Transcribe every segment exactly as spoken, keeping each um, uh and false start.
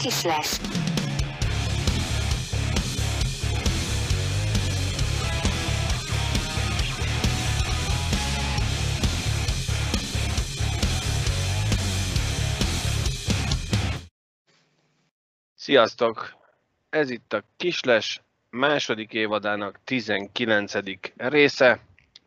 Kisles. Sziasztok! Ez itt a Kisles második évadának tizenkilencedik része.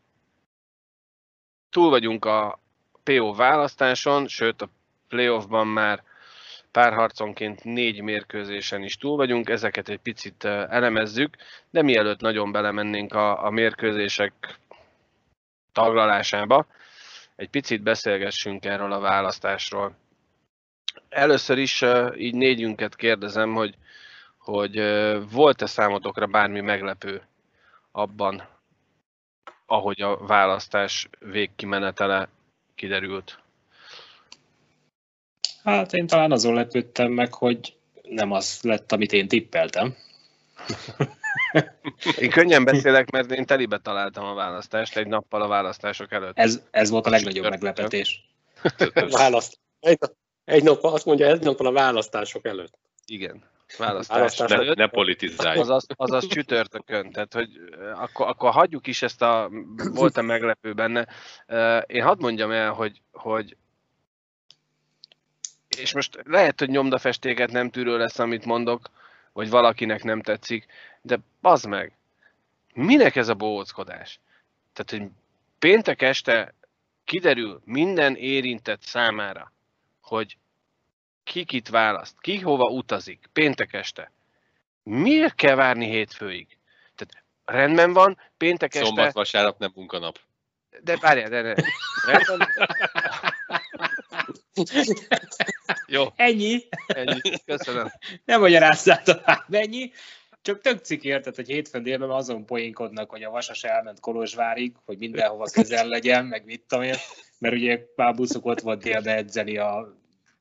Túl vagyunk a pé o választáson, sőt a playoffban már párharconként négy mérkőzésen is túl vagyunk, ezeket egy picit elemezzük, de mielőtt nagyon belemennénk a, a mérkőzések taglalásába, egy picit beszélgessünk erről a választásról. Először is így négyünket kérdezem, hogy, hogy volt-e számotokra bármi meglepő abban, ahogy a választás végkimenetele kiderült? Hát én talán azon lepődtem meg, hogy nem az lett, amit én tippeltem. Én könnyen beszélek, mert én telibe találtam a választást egy nappal a választások előtt. Ez, ez volt a legnagyobb meglepetés. Választ. Egy, egy nap, azt mondja, egy nappal a választások előtt. Igen, választás, Választás előtt. Ne, ne politizálj. Azaz, azaz csütörtökön, tehát hogy akkor, akkor hagyjuk is ezt a, volt-e meglepő benne. Én hadd mondjam el, hogy, hogy és most lehet, hogy nyomdafestéket nem tűrő lesz, amit mondok, vagy valakinek nem tetszik, de bazd meg, minek ez a bohóckodás? Tehát, hogy péntek este kiderül minden érintett számára, hogy ki kit választ, ki hova utazik péntek este. Miért kell várni hétfőig? Tehát rendben van, péntek este... Szombat, vasárnap nem munkanap. De várjál, de, de. Rendben... Jó. Ennyi. Ennyi. Köszönöm. Nem magyarázzál tovább, ennyi. Csak tök ciki érted, hogy hétfőn délben azon poénkodnak, hogy a Vasas elment Kolozsvárig, hogy mindenhova közel legyen, meg mit tudom én, mert ugye már buszok ott volt délbe edzeni a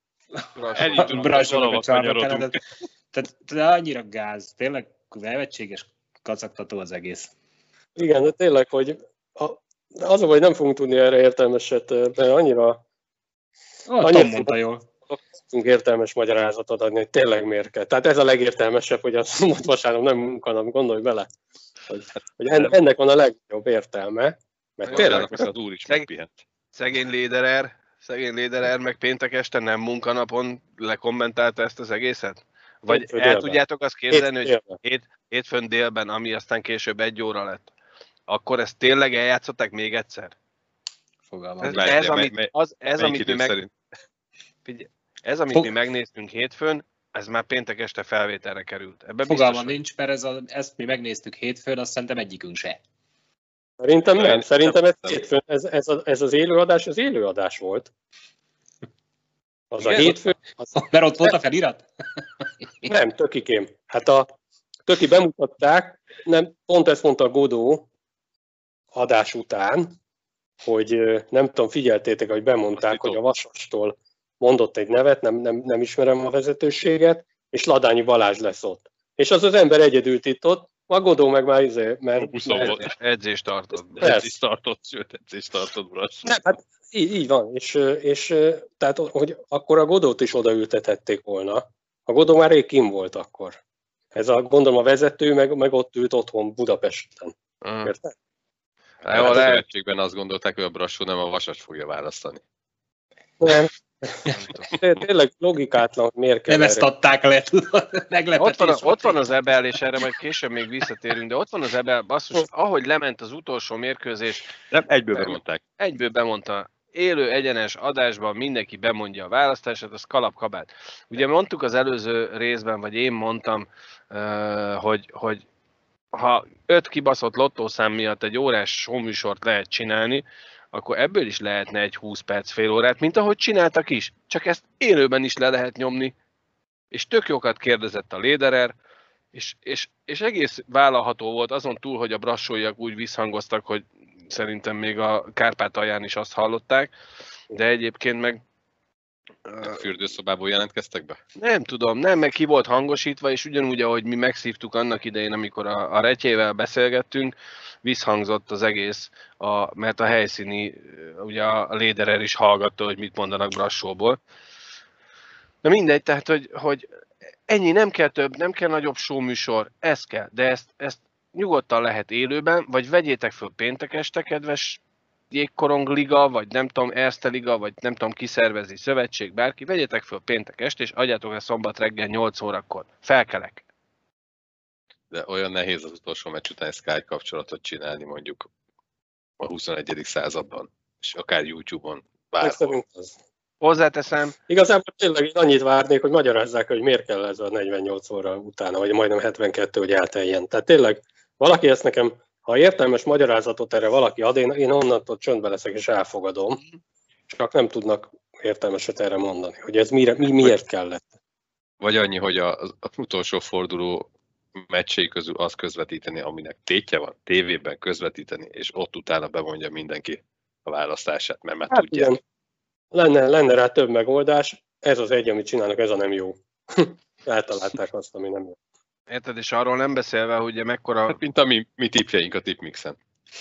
Brassónak a csarnokán. Tehát, tehát annyira gáz, tényleg nevetséges kacagtató az egész. Igen, de tényleg, hogy a, az a vagy nem fogunk tudni erre értelmeset, mert annyira... Oh, annyira mondta jól. Tudunk értelmes magyarázatot adni, hogy tényleg miért kell. Tehát ez a legértelmesebb, hogy a szombat vasárnap nem munkanap, gondolj bele. Hogy, hogy ennek van a legnagyobb értelme, mert tényleg... Az úr is megpihent. Szegény Lederer, szegény Lederer meg péntek este nem munkanapon lekommentálta ezt az egészet? Vagy Hétfő el délben. tudjátok azt képzelni, Hétfő hogy hét, hétfőn délben, ami aztán később egy óra lett, akkor ezt tényleg eljátszották még egyszer? Fogalmam. Ez, Mely- ez, mely- amit, mely- az, ez, amit mi, meg, szerint? figyelj, ez, amit Fog- mi megnéztünk hétfőn, ez már péntek este felvételre került. Ebben Fogalmam biztos, nincs, mert ez a, ezt mi megnéztük hétfőn, azt szerintem egyikünk se. Szerintem nem, Szerint- szerintem ez, nem. hétfőn, ez, ez, a, ez az élőadás, az élőadás volt. Az a Igen? hétfő, az Mert ott volt a felirat? nem, tökikém. Hát a töki bemutatták, nem, pont ezt mondta a Godó adás után, hogy ö, nem tudom, figyeltétek, hogy bemondták, Azt hogy a titok. Vasastól mondott egy nevet, nem, nem, nem ismerem a vezetőséget, és Ladányi Balázs lesz ott. És az az ember egyedül itt ott, a Godó meg már izé, mert... buszon mert- volt. edzést tartott. Persze. Edzést tartott, sőt, edzést tartott, Brass. Nem, hát így, így van, és, és tehát, hogy akkor a Godót is odaültethették volna. A Godó már rég kim volt akkor. Ez a, gondolom a vezető, meg, meg ott ült otthon Budapesten. Uh, Érted? Jó, Hát a lehet. szövetségben azt gondolták, hogy a Brassó nem a Vasas fogja választani. Nem. Té- Tényleg logikátlan, hogy miért kell Nem ezt erre. adták le, tudod, meglepetés. Ott van, volt. ott van az Ebel, és erre majd később még visszatérünk, de ott van az Ebel, basszus, ahogy lement az utolsó mérkőzés, Nem, egyből Nem. bemondták. egyből bemondta, élő, egyenes adásban mindenki bemondja a választását, az kalap-kabát. Ugye mondtuk az előző részben, vagy én mondtam, uh, hogy, hogy ha öt kibaszott lottószám miatt egy órás showműsort lehet csinálni, akkor ebből is lehetne egy húsz perc, fél órát, mint ahogy csináltak is. Csak ezt élőben is le lehet nyomni. És tök jókat kérdezett a Lederer, és, és, és egész vállalható volt, azon túl, hogy a brassóiak úgy visszhangoztak, hogy szerintem még a Kárpátalján is azt hallották, de egyébként meg A fürdőszobából jelentkeztek be? nem tudom, nem, meg ki volt hangosítva, és ugyanúgy, ahogy mi megszívtuk annak idején, amikor a, a Retyével beszélgettünk, visszhangzott az egész, a, mert a helyszíni, ugye a Lederer is hallgatta, hogy mit mondanak Brassóból. Na mindegy, tehát, hogy, hogy ennyi, nem kell több, nem kell nagyobb show műsor, ez kell, de ezt, ezt nyugodtan lehet élőben, vagy vegyétek föl péntek este, kedves Jégkorong Liga, vagy nem tudom, Erste Liga, vagy nem tudom, kiszervezi szövetség, bárki, vegyétek föl péntek este, és adjátok el szombat reggel nyolc órakor. Felkelek. De olyan nehéz az utolsó meccs után Skype kapcsolatot csinálni mondjuk a huszonegyedik században, és akár YouTube-on, bárhol. Hozzáteszem. Igazából tényleg én annyit várnék, hogy magyarázzák, hogy miért kell ez a negyvennyolc óra utána, vagy majdnem hetvenkettő, hogy elteljen. Tehát tényleg valaki ezt nekem, ha értelmes magyarázatot erre valaki ad, én, én onnantól csöndbe leszek és elfogadom. Csak nem tudnak értelmeset erre mondani, hogy ez mire, mi, miért kellett. Vagy annyi, hogy az utolsó forduló meccsei közül azt közvetíteni, aminek tétje van, tévében közvetíteni, és ott utána bemondja mindenki a választását, mert már hát tudják. Igen. Lenne, lenne rá több megoldás, ez az egy, amit csinálnak, ez a nem jó. Eltalálták azt, ami nem jó. Érted, és arról nem beszélve, hogy ugye mekkora... Hát, mint a mi, mi tippjeink a Tipmixen.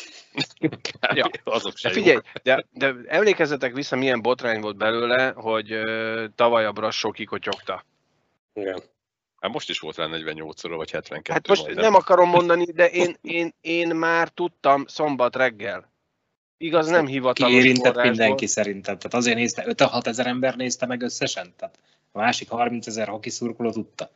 Ja. Azok se De figyelj, de, de emlékezzetek vissza, milyen botrány volt belőle, hogy uh, tavaly a Brassó kikotyogta. Igen. Hát most is volt rá negyvennyolc óra, vagy hetvenkettő. Hát most majdnem. nem akarom mondani, de én, én, én már tudtam szombat reggel. Igaz, nem hivatalos Kiérintett forrásból. mindenki szerintem. Tehát azért nézte, öt-hat ezer ember nézte meg összesen. Tehát a másik harminc ezer hoki szurkoló tudta.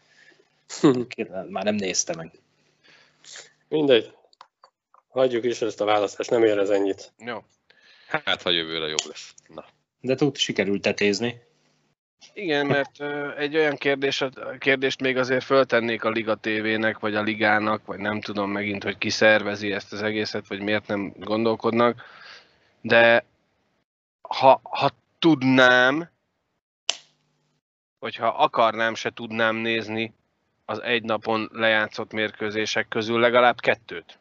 Már nem nézte meg. Mindegy. Hagyjuk is ezt a választást, nem ér ez ennyit. Jó. Hát, ha jövőre jobb lesz. Na. De tud, sikerült tetézni. Igen, mert uh, egy olyan kérdés, kérdést még azért föltennék a Liga té vének, vagy a Ligának, vagy nem tudom megint, hogy ki szervezi ezt az egészet, vagy miért nem gondolkodnak. De ha, ha tudnám, vagy ha akarnám, se tudnám nézni az egy napon lejátszott mérkőzések közül legalább kettőt.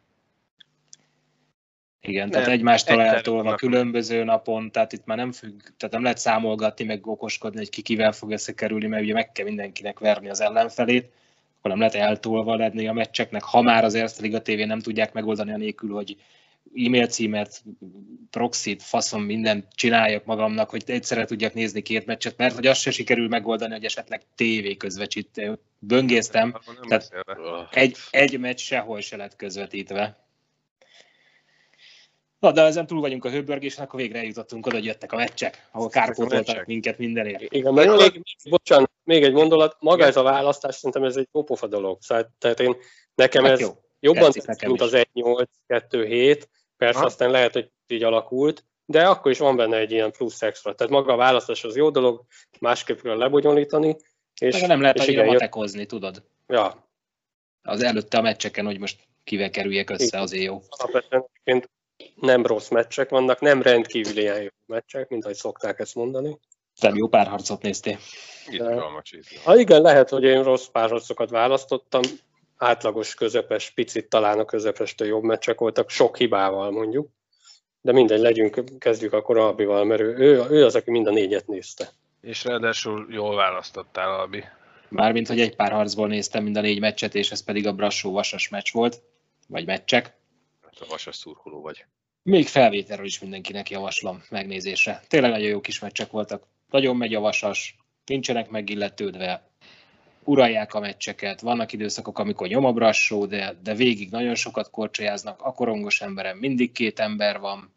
Igen, Nem, tehát egymástól egyszerű eltolva vannak. különböző napon, tehát itt már nem függ, tehát nem lehet számolgatni, meg okoskodni, hogy ki kivel fog összekerülni, mert ugye meg kell mindenkinek verni az ellenfelét, akkor nem lehet eltolva lenni a meccseknek, ha már az Erste Liga té vén nem tudják megoldani anélkül, hogy e-mail címet, proxit, faszom, mindent csináljak magamnak, hogy egyszerre tudjak nézni két meccset, mert hogy azt se sikerül megoldani, hogy esetleg tévé közvetít. Böngésztem, tehát egy, egy meccs sehol se lett közvetítve. Na, de ezen túl vagyunk a hőbörgésen, akkor végre eljutottunk oda, hogy jöttek a meccsek, ahol kárpótoltak minket mindenért. Igen, meg még, bocsánat, még egy mondolat, maga ez a választás, szerintem ez egy popofa dolog. Tehát én, nekem Hát ez jó. jobban Tetszik tetszik, nekem mint is. az egy nyolc kettő hét, persze Ha? aztán lehet, hogy így alakult, de akkor is van benne egy ilyen plusz extra. Tehát maga a választás az jó dolog, másképp kell lebonyolítani. És, Meg nem lehet és annyira igen, jött- matekozni, tudod? Ja, Az előtte a meccseken, hogy most kivel kerüljek össze, Igen. azért jó. alapvetően egyébként nem rossz meccsek vannak, nem rendkívüli ilyen jó meccsek, mint ahogy szokták ezt mondani. Te jó párharcot néztél. Izgalmas, izgalmas. Ha igen, lehet, hogy én rossz párharcokat választottam, átlagos, közepes, picit talán a közepestől jobb meccsek voltak, sok hibával mondjuk, de mindegy, legyünk, kezdjük akkor Albival, mert ő, ő, ő az, aki mind a négyet nézte. És ráadásul jól választottál, Albi. Mármint, hogy egy pár harcból néztem mind a négy meccset, és ez pedig a Brassó-Vasas meccs volt, vagy meccsek. Hát a vasas szurkoló vagy. Még felvételről is mindenkinek javaslom megnézésre. Tényleg nagyon jó kis meccsek voltak. Nagyon megy a Vasas, nincsenek megilletődve, uralják a meccseket, vannak időszakok, amikor nyom a Brassó, de, de végig nagyon sokat korcsolyáznak, a korongos emberen mindig két ember van.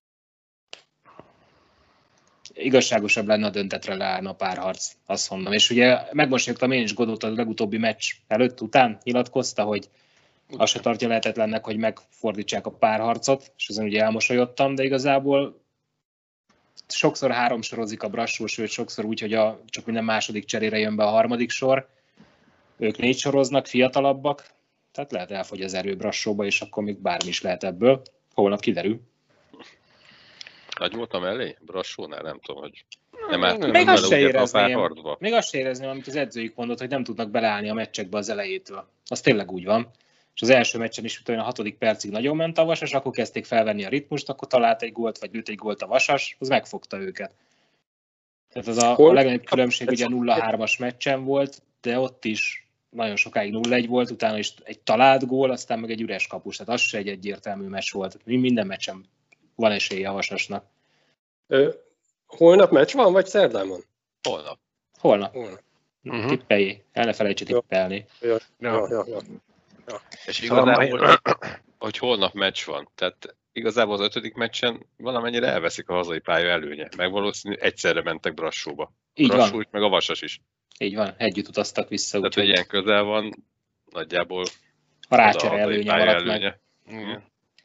Igazságosabb lenne, a döntetre leállna a párharc, azt mondom. És ugye megmosolyogtam én is Godót a legutóbbi meccs előtt, után nyilatkozta, hogy azt se tartja lehetetlennek, hogy megfordítsák a párharcot, és ezen ugye elmosolyodtam, de igazából sokszor háromsorozik a Brassó, sőt sokszor úgy, hogy a, csak minden második cserére jön be a harmadik sor. Ők négy soroznak, fiatalabbak, tehát lehet elfogy az erő Brassóba, és akkor még bármi is lehet ebből. Holnap kiderül. Nagy voltam elé? Brassónál? Nem tudom, hogy nem álltunk Még azt se bele ugye a érezném. párharcba. Még azt se érezném, amit az edzőjük mondott, hogy nem tudnak beleállni a meccsekbe az elejétől. Az tényleg úgy van. És az első meccsen is utána a hatodik percig nagyon ment a Vasas, akkor kezdték felvenni a ritmust, akkor talált egy gólt, vagy lőtt egy gólt a Vasas, az megfogta őket. Tehát az a, a legnagyobb különbség ugye nulla hármas meccsen volt, de ott is nagyon sokáig nulla egy volt, utána is egy talált gól, aztán meg egy üres kapus. Tehát az se egy egyértelmű meccs volt. Minden meccsen van esélye a Vasasnak. Ö, holnap meccs van, vagy szerdán van? Holnap. Holnap. Holnap. Uh-huh. Tippelj, el ne felejts tippelni. Ja, Ja. ja, ja, ja. És Szóval igazából, majd- hogy, hogy holnap meccs van. Tehát igazából az ötödik meccsen valamennyire elveszik a hazai pálya előnye. Meg valószínű egyszerre mentek Brassóba. Így Brassó van, is, meg a Vasas is. így van, együtt utaztak vissza, Tehát, hogy úgyhogy ilyen közel van, nagyjából a rácsere az a hazai előnye pálya maradt meg. előnye. Igen.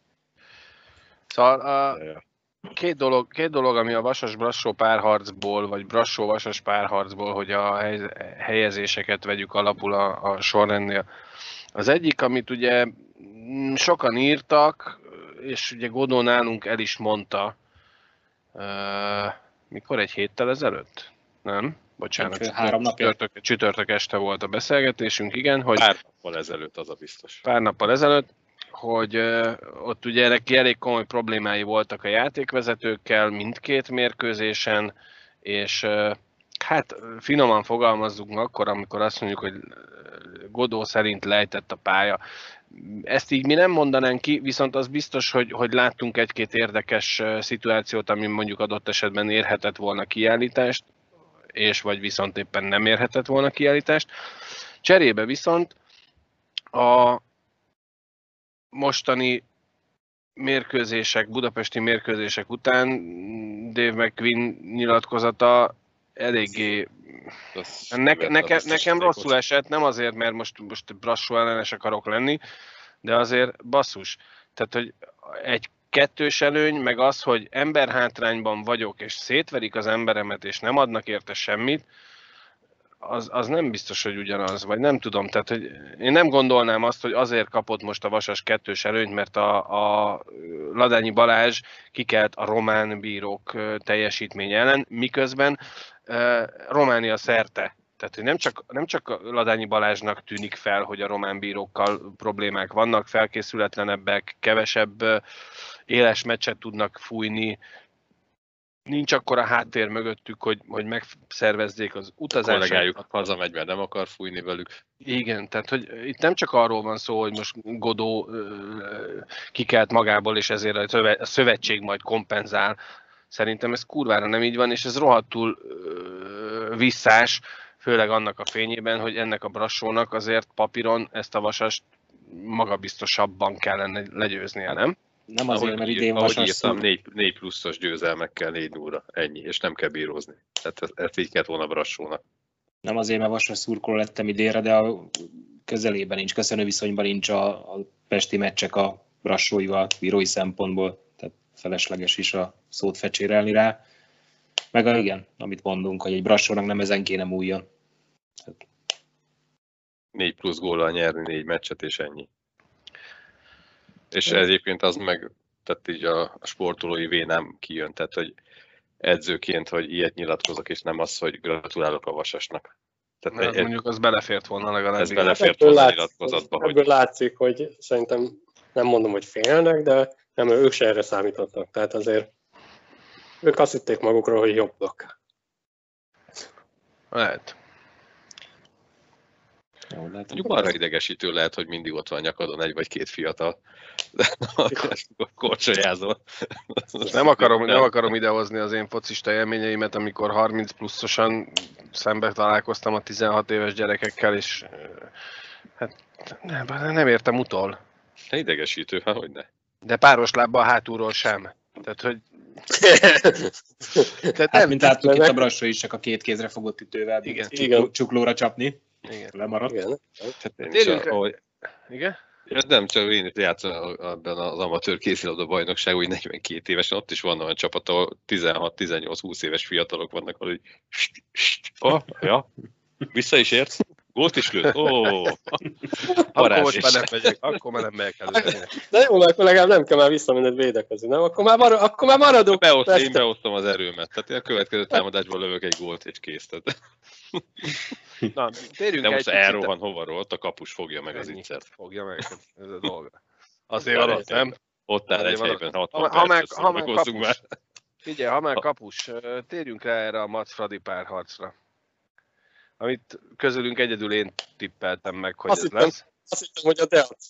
Szóval a Ja, ja. két dolog, két dolog, ami a Vasas-Brassó párharcból, vagy Brassó-Vasas párharcból, hogy a hely, helyezéseket vegyük alapul a, a sorrendnél. Az egyik, amit ugye mm, sokan írtak, és ugye Godó nálunk el is mondta, uh, mikor egy héttel ezelőtt? Nem? Bocsánat, Egy, három napja. csütörtök, csütörtök este volt a beszélgetésünk, igen, hogy Pár nappal ezelőtt az a biztos. pár nappal ezelőtt, hogy uh, ott ugye neki elég komoly problémái voltak a játékvezetőkkel mindkét mérkőzésen, és uh, hát finoman fogalmazzunk akkor, amikor azt mondjuk, hogy Godó szerint lejtett a pálya. Ezt így mi nem mondanánk ki, viszont az biztos, hogy, hogy láttunk egy-két érdekes szituációt, ami mondjuk adott esetben érhetett volna kiállítást, és vagy viszont éppen nem érhetett volna kiállítást. Cserébe viszont a mostani mérkőzések, budapesti mérkőzések után Dave McQueen nyilatkozata eléggé Neke, neke, nekem rosszul esett, nem azért, mert most, most Brassó ellenes akarok lenni, de azért basszus. Tehát, hogy egy kettős előny, meg az, hogy emberhátrányban vagyok, és szétverik az emberemet, és nem adnak érte semmit, az, az nem biztos, hogy ugyanaz, vagy nem tudom. Tehát, hogy én nem gondolnám azt, hogy azért kapott most a Vasas kettős előnyt, mert a, a Ladányi Balázs kikelt a román bírók teljesítmény ellen, miközben uh, Románia szerte. Tehát, hogy nem csak, nem csak a Ladányi Balázsnak tűnik fel, hogy a román bírókkal problémák vannak, felkészületlenebbek, kevesebb éles meccset tudnak fújni, nincs akkor a háttér mögöttük, hogy, hogy megszervezzék az utazásokat. Kollégájuk hazamegy, mert nem akar fújni velük. Igen, tehát hogy itt nem csak arról van szó, hogy most Godó kikelt magából, és ezért a szövetség majd kompenzál. Szerintem ez kurvára nem így van, és ez rohadtul visszás, főleg annak a fényében, hogy ennek a Brassónak azért papíron ezt a Vasast magabiztosabban kellene legyőznie, nem? Nem azért, Ahogy mert ír- idén ahogy Vasas írtam, szur... négy, négy pluszos győzelmekkel négy nulla, ennyi, és nem kell bírózni. Tehát ezt, ezt így kellett volna Brassónak. nem azért, mert Vasas szurkoló lettem idénre, de a közelében nincs, köszönő viszonyban nincs a, a pesti meccsek a Brassóival bírói szempontból, tehát felesleges is a szót fecsérelni rá. Meg a, igen, amit mondunk, hogy egy Brassónak nem ezen kéne múljon. Tehát Négy plusz góllal nyerni négy meccset, és ennyi. És Ez- egyébként az meg, tehát így a, a sportolói vénám kijön, tehát hogy edzőként, hogy ilyet nyilatkozok, és nem az, hogy gratulálok a Vasasnak. Tehát Mert egy, mondjuk az belefért volna legalább. ez igen. belefért Ebből volna a látszik, nyilatkozatba, ebből hogy látszik, hogy szerintem nem mondom, hogy félnek, de nem, ők se erre számítottak. Tehát azért ők azt hitték magukról, hogy jobbak. Lehet. jó, lehet, mondjuk arra idegesítő lehet, hogy mindig ott van nyakadon egy vagy két fiatal. De korcsolyázol. Nem akarom, nem akarom idehozni az én focista élményeimet, amikor harminc pluszosan szembe találkoztam a tizenhat éves gyerekekkel, és hát nem, nem értem utol. De idegesítő, ha hogy ne. De páros lábbal hátulról sem. Tehát, hogy... Tehát Hát, nem, mint láttuk itt meg- a Brassó is csak a két kézre fogott ütővel Igen. csukló, Igen. csuklóra csapni. igen. Lemaradt. Igen. Hát én is, Térjünk rá- ahogy, Igen? ez nem csak én is játszom abban az amatőr kézilabda bajnokság, hogy negyvenkét évesen, ott is van olyan csapat, ahol tizenhat tizennyolc húsz éves fiatalok vannak, hogy oh, ja, vissza is érsz, gólt is lőtt, ó, oh, Akkor most már nem megyek, akkor már nem megyek előre. De jó, akkor legalább nem kell már visszamenned védekezni, nem? Akkor már, mar- akkor már maradok. Beosztom, én Veszte. beosztom az erőmet, tehát én a következő támadásból lövök egy gólt és kész. Tehát. Na, térjünk De egy most picit- elrohan hova ott a kapus fogja meg az Ennyi. incert. Fogja meg, ez a dolga. Azért van ott, nem? Ott áll egy Azért van helyben, ott. hatvan Ha- ha már- percet ha már szórakozzunk kapus. már. Figyelj, ha már kapus, térjünk rá erre a Mac-Fradi párharcra. Amit közülünk egyedül én tippeltem meg, hogy Azt ez hittem- lesz. Azt hittem, hogy a Deac.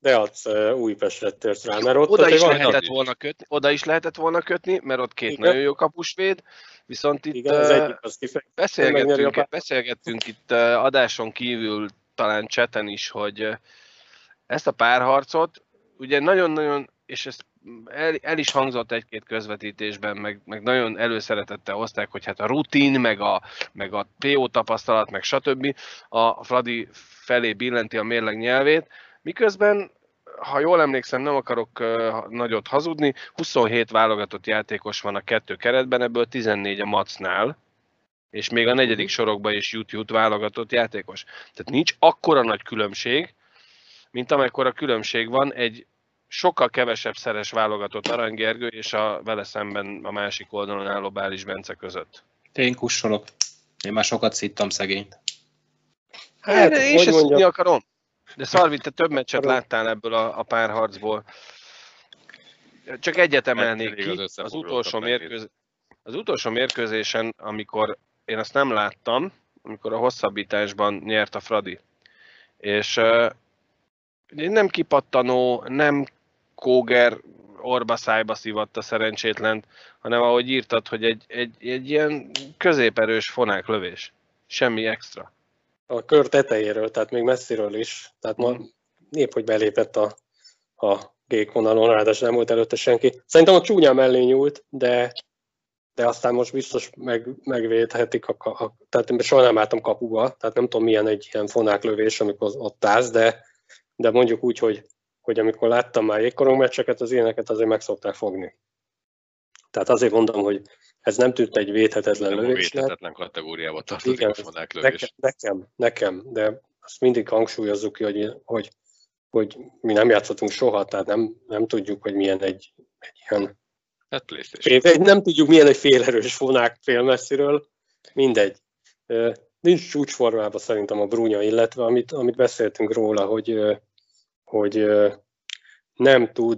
Deac Újpestre tört rá, mert ott Oda is, van lehetett volna kötni, oda is lehetett volna kötni, mert ott két igen. nagyon jó kapusvéd, viszont itt Igen, az egyik az kifejezetten megnyeri a beszélgettünk, beszélgettünk itt adáson kívül, talán chaten is, hogy ezt a párharcot, ugye nagyon-nagyon, és ezt el, el is hangzott egy-két közvetítésben, meg, meg nagyon előszeretettel hozták, hogy hát a rutin, meg a, meg a pé o tapasztalat, meg stb. A Fradi felé billenti a mérleg nyelvét, miközben, ha jól emlékszem, nem akarok uh, nagyot hazudni, huszonhét válogatott játékos van a kettő keretben, ebből tizennégy a Macnál, és még a negyedik sorokban is jut-jut válogatott játékos. Tehát nincs akkora nagy különbség, mint amekkora különbség van egy sokkal kevesebb szeres válogatott Arany Gergő és a vele szemben a másik oldalon álló Bális Bence között. Én kussolok. Én már sokat szittam szegényt. Hát, én is ezt tudni akarom. De Szarvi, te több meccset láttál ebből a, a párharcból. Csak egyet emelnék ki, az, az, utolsó mérkőz... az utolsó mérkőzésen, amikor én azt nem láttam, amikor a hosszabbításban nyert a Fradi. És uh, nem kipattanó, nem Kóger orba szájba szívatta szerencsétlent, hanem ahogy írtad, hogy egy, egy, egy ilyen középerős fonáklövés. Semmi extra. A kör tetejéről, tehát még messziről is. Tehát ma épp, hogy belépett a, a gékvonalon, ráadásul nem volt előtte senki. Szerintem a csúnyán mellé nyúlt, de, de aztán most biztos meg, megvédhetik. A, a, tehát soha nem álltam kapuba, tehát nem tudom milyen egy ilyen fonáklövés, amikor ott állsz, de, de mondjuk úgy, hogy, hogy amikor láttam már jégkorong meccseket, az ilyeneket azért meg szokták fogni. Tehát azért mondom, hogy ez nem tűnt egy védhetetlen lövés. Védhetetlen kategóriába tartozik a fonáklövés. Nekem, nekem, de azt mindig hangsúlyozzuk ki, hogy, hogy, hogy mi nem játszottunk soha, tehát nem, nem tudjuk, hogy milyen egy, egy ilyen... Hát PlayStation. Nem tudjuk, milyen egy félerős fonák fél messziről. Mindegy. Nincs csúcsformában szerintem a Brúnya, illetve amit, amit beszéltünk róla, hogy, hogy nem tud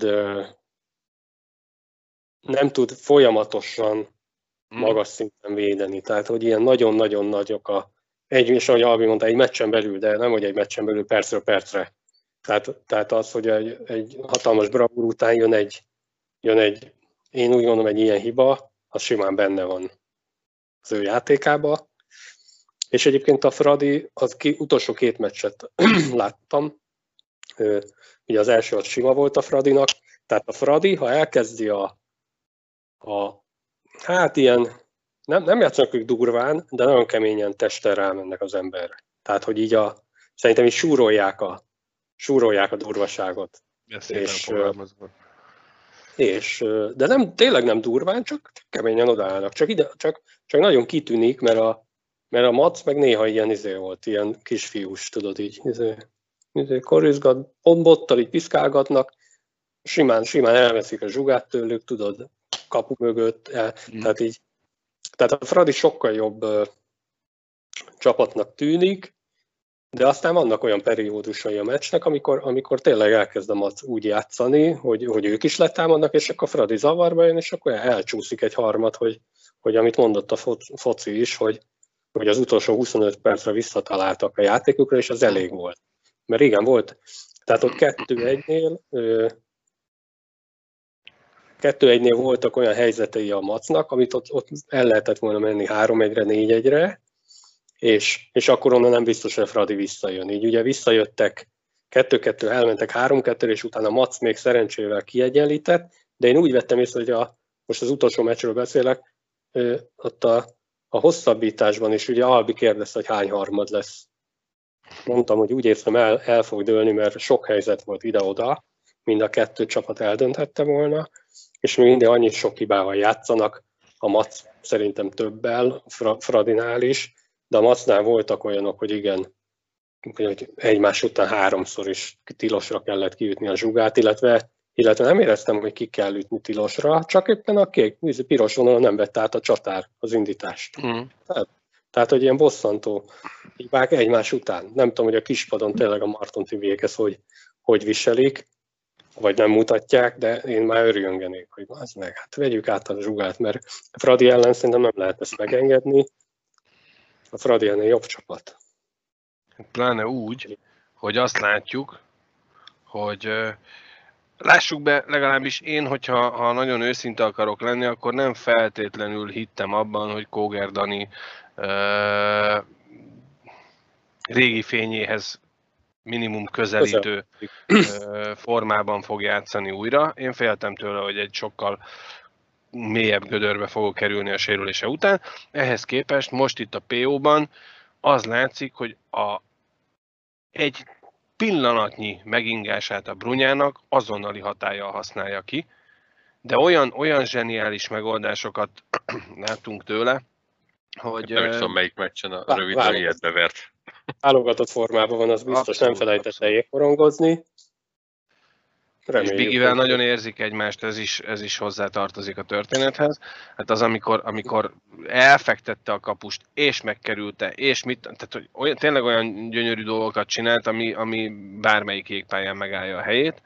nem tud folyamatosan magas szinten védeni. Tehát, hogy ilyen nagyon-nagyon nagyok a... Egy, és ahogy Albi mondta, egy meccsen belül, de nem, hogy egy meccsen belül percről percre. Tehát, tehát az, hogy egy, egy hatalmas bravúr után jön egy, jön egy, én úgy gondolom, egy ilyen hiba, az simán benne van az ő játékába. És egyébként a Fradi, az ki, utolsó két meccset láttam, ugye az első az sima volt a Fradinak, tehát a Fradi, ha elkezdi a A, hát ilyen, nem, nem játszanak ők durván, de nagyon keményen testen rámennek az emberre. Tehát, hogy így a, szerintem így súrolják a, súrolják a durvaságot. És, és, de nem, tényleg nem durván, csak, csak keményen odaállnak. Csak, ide, csak, csak nagyon kitűnik, mert a, mert a Mac meg néha ilyen izé volt, ilyen kisfiús, tudod így, izé, izé korizgat, bombottal így piszkálgatnak, simán, simán elveszik a zsugát tőlük, tudod, kapu mögött, mm. tehát így, tehát a Fradi sokkal jobb uh, csapatnak tűnik, de aztán vannak olyan periódusai a meccsnek, amikor, amikor tényleg elkezd a Mac úgy játszani, hogy, hogy ők is letámadnak, és akkor a Fradi zavarba jön, és akkor elcsúszik egy harmad, hogy, hogy amit mondott a foci is, hogy, hogy az utolsó huszonöt percre visszataláltak a játékukra, és az elég volt. Mert igen, volt, tehát ott kettő egynél kettő egynél voltak olyan helyzetei a Macnak, amit ott, ott el lehetett volna menni három egyre, négy egyre, és, és akkor onnan nem biztos, hogy a Fradi visszajön. Így ugye visszajöttek, kettő kettő elmentek három kettő, és utána Mac még szerencsével kiegyenlített, de én úgy vettem észre, hogy a, most az utolsó meccsről beszélek, ott a, a hosszabbításban is, ugye Albi kérdezte, hogy hány harmad lesz. Mondtam, hogy úgy érzem, el, el fog dőlni, mert sok helyzet volt ide-oda, mind a kettő csapat eldönthette volna, és még mindig annyi sok hibával játszanak, a Mac szerintem többel, a Fradinál is, de a Macnál voltak olyanok, hogy igen, hogy egymás után háromszor is tilosra kellett kiütni a zsugát, illetve, illetve nem éreztem, hogy ki kell ütni tilosra, csak éppen a kék, piros vonalon nem vett át a csatár az indítást. Mm. Tehát, tehát, hogy ilyen bosszantó hibák egymás után. Nem tudom, hogy a kispadon tényleg a Marton Tibiékhez hogy, hogy viselik, vagy nem mutatják, de én már örjöngenék, hogy az meg, hát vegyük át a zsugát, mert a Fradi ellen szerintem nem lehet ezt megengedni. A Fradi ennél jobb csapat. Pláne úgy, hogy azt látjuk, hogy lássuk be, legalábbis én, hogyha ha nagyon őszinte akarok lenni, akkor nem feltétlenül hittem abban, hogy Kóger Dani uh, régi fényéhez minimum közelítő uh, formában fog játszani újra. Én féltem tőle, hogy egy sokkal mélyebb gödörbe fogok kerülni a sérülése után. Ehhez képest most itt a pé ó-ban az látszik, hogy a egy pillanatnyi megingását a Brunyának azonnali hatállyal használja ki, de olyan, olyan zseniális megoldásokat láttunk tőle, hogy... Nem is tudom, melyik meccsen a rövidben ilyet bevert. Válogatott formában van, az biztos, abszolút, nem felejtette jégkorongozni. Reméljük, és Bigivel nagyon érzik egymást, ez is, ez is hozzátartozik a történethez. Hát az, amikor, amikor elfektette a kapust, és megkerülte, és mit, tehát hogy olyan, tényleg olyan gyönyörű dolgokat csinált, ami, ami bármelyik jégpályán megállja a helyét.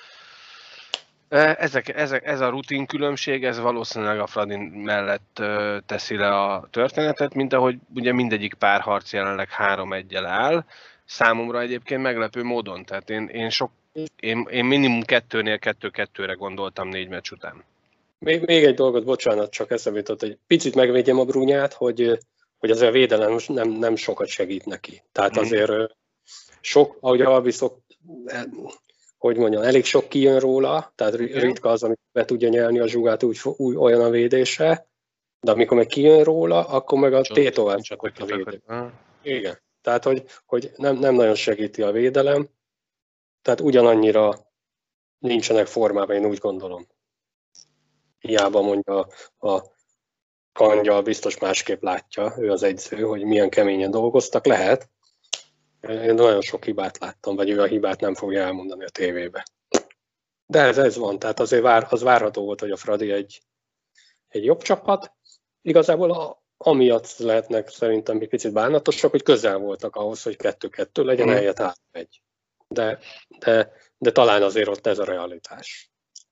Ezek, ezek, ez a rutin különbség, ez valószínűleg a Fradin mellett teszi le a történetet, mint ahogy ugye mindegyik párharc jelenleg három egyel áll. Számomra egyébként meglepő módon, tehát én, én sok Én, én minimum kettőnél kettő-kettőre gondoltam négy meccs után. Még, még egy dolgot, bocsánat, csak eszembe jutott, hogy picit megvédjem a Brunyát, hogy, hogy azért a védelem nem, nem sokat segít neki. Tehát azért sok, ahogy Albi szok, hogy mondjam, elég sok kijön róla, tehát ritka az, amit be tudja nyelni a zsugát úgy, úgy olyan a védése, de amikor meg kijön róla, akkor meg a tétován csak ott a védő. Igen. Tehát, hogy, hogy nem, nem nagyon segíti a védelem. Tehát ugyanannyira nincsenek formában, én úgy gondolom. Hiába mondja a Kangyal, biztos másképp látja, ő az edző, hogy milyen keményen dolgoztak. Lehet. Én nagyon sok hibát láttam, vagy ő a hibát nem fogja elmondani a tévébe. De ez, ez van, tehát azért vár, az várható volt, hogy a Fradi egy, egy jobb csapat. Igazából a, amiatt lehetnek szerintem egy picit bánatosak, hogy közel voltak ahhoz, hogy kettő-kettő legyen, mm. helyett három egy. De, de, de talán azért ott ez a realitás.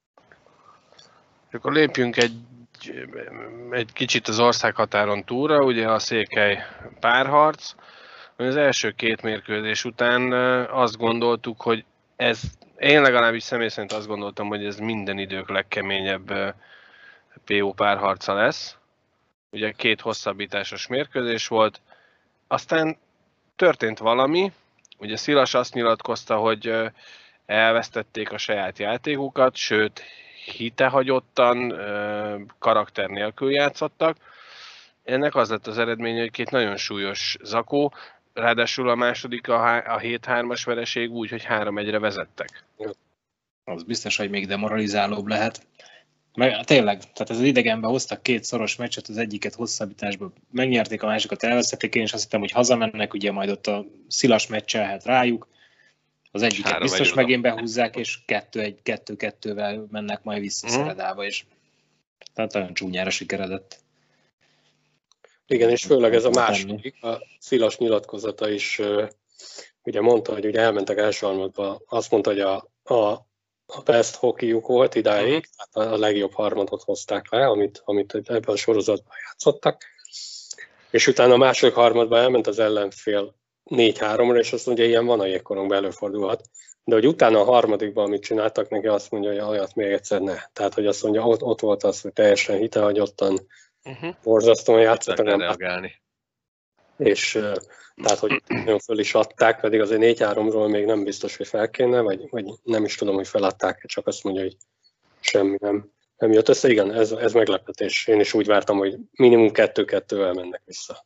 Akkor lépjünk egy, egy kicsit az országhatáron túlra, ugye a Székely párharc. Az első két mérkőzés után azt gondoltuk, hogy ez, én legalábbis személy szerint azt gondoltam, hogy ez minden idők legkeményebb pé ó párharca lesz. Ugye két hosszabbításos mérkőzés volt, aztán történt valami. Ugye Szilas azt nyilatkozta, hogy elvesztették a saját játékukat, sőt, hitehagyottan, karakter nélkül játszottak. Ennek az lett az eredménye, hogy két nagyon súlyos zakó, ráadásul a második a hét hármas vereség úgy, hogy három egyre vezettek. Az biztos, hogy még demoralizálóbb lehet. Meg, tényleg, tehát ez az idegenben hoztak két szoros meccset, az egyiket hosszabbításban megnyerték, a másikat elvesztették, én is azt hittem, hogy hazamennek, ugye majd ott a Szilas meccselhet rájuk, az egyiket biztos megint behúzzák, és kettő-kettővel mennek majd vissza mm. Szeredába, és tehát nagyon csúnyára sikeredett. Igen, és főleg ez a második, a Szilas nyilatkozata is ugye mondta, hogy ugye elmentek első harmadba, azt mondta, hogy a, a a best hockeyjuk volt idáig, tehát a legjobb harmadot hozták le, amit, amit ebben a sorozatban játszottak. És utána a második harmadban elment az ellenfél négy háromra, és azt mondja, ilyen van a jégkorongban, előfordulhat. De hogy utána a harmadikban, amit csináltak neki, azt mondja, hogy olyat még egyszer ne. Tehát, hogy azt mondja, ott, ott volt az, hogy teljesen hitehagyottan, uh-huh. borzasztóan játszottak. reagálni. És tehát, hogy nagyon föl is adták, pedig azért négy háromról még nem biztos, hogy fel kéne, vagy, vagy nem is tudom, hogy feladták, csak azt mondja, hogy semmi nem, nem jött össze. Igen, ez, ez meglepetés. Én is úgy vártam, hogy minimum kettő-kettővel mennek vissza.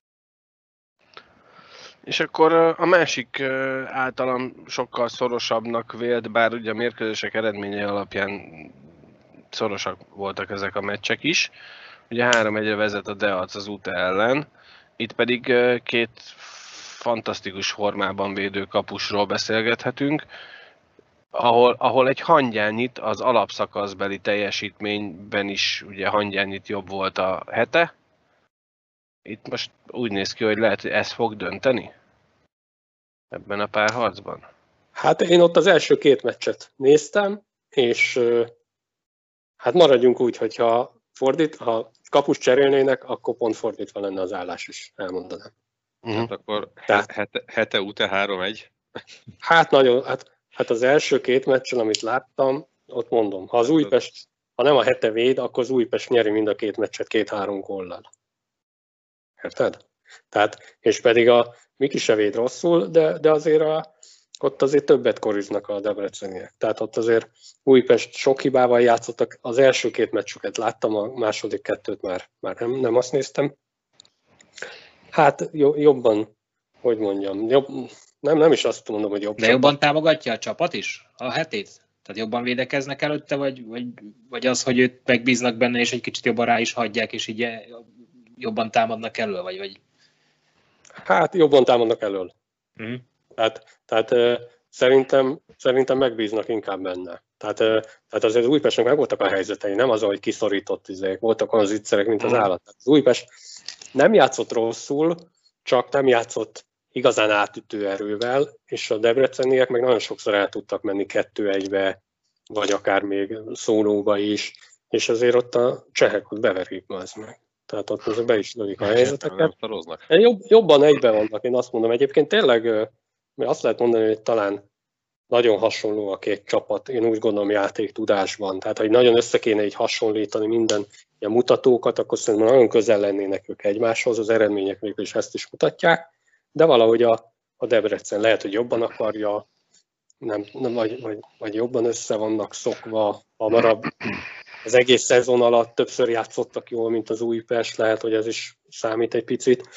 És akkor a másik általam sokkal szorosabbnak vélt, bár ugye a mérkőzések eredménye alapján szorosak voltak ezek a meccsek is. Ugye három egyre vezet a Deac az u té e ellen. Itt pedig két fantasztikus formában védő kapusról beszélgethetünk, ahol, ahol egy hangyányit az alapszakaszbeli teljesítményben is ugye hangyányit jobb volt a hete. Itt most úgy néz ki, hogy lehet, hogy ez fog dönteni ebben a párharcban. Hát én ott az első két meccset néztem, és hát maradjunk úgy, hogyha fordít, ha kapus cserélnének, akkor pont fordítva lenne az állás is, elmondanám. Uh-huh. Hát akkor Tehát, hete, hete után három egy. Hát nagyon, hát Hát az első két meccsen, amit láttam, ott mondom, ha az Újpest, ha nem a Hete véd, akkor az Újpest nyeri mind a két meccset két-három góllal. Érted? Tehát, és pedig a Miki se véd rosszul, de, de azért a, ott azért többet koriznak a debreceniek. Tehát ott azért Újpest sok hibával játszottak. Az első két meccsüket láttam, a második kettőt már, már nem, nem azt néztem. Hát jobban, hogy mondjam, jobb, nem, nem is azt mondom, hogy jobb. De jobban csapat. Támogatja a csapat is a Hetét? Tehát jobban védekeznek előtte, vagy, vagy, vagy az, hogy őt megbíznak benne, és egy kicsit jobban rá is hagyják, és így jobban támadnak elől, vagy? vagy? Hát jobban támadnak elől. Mm. Tehát, tehát uh, szerintem, szerintem megbíznak inkább benne. Tehát, uh, tehát azért az Újpestnek meg voltak a helyzetei, nem az, hogy kiszorított izék, voltak olyan zicserek, mint az állat. Tehát az Újpest nem játszott rosszul, csak nem játszott igazán átütő erővel, és a debreceniek meg nagyon sokszor el tudtak menni kettő-egybe, vagy akár még szólóba is, és azért ott a csehek ott beverik az meg. Tehát ott azért be is lövik a helyzeteket. Jobb, jobban egyben vannak, én azt mondom. Egyébként tényleg, mert azt lehet mondani, hogy talán nagyon hasonló a két csapat, én úgy gondolom játék tudásban. Tehát, hogy nagyon össze kéne így hasonlítani minden ilyen mutatókat, akkor szerintem nagyon közel lennének ők egymáshoz, az eredmények végül is ezt is mutatják, de valahogy a, a Debrecen lehet, hogy jobban akarja, nem, nem, vagy, vagy, vagy jobban össze vannak szokva, hamarabb. Az egész szezon alatt többször játszottak jól, mint az Újpest, lehet, hogy ez is számít egy picit.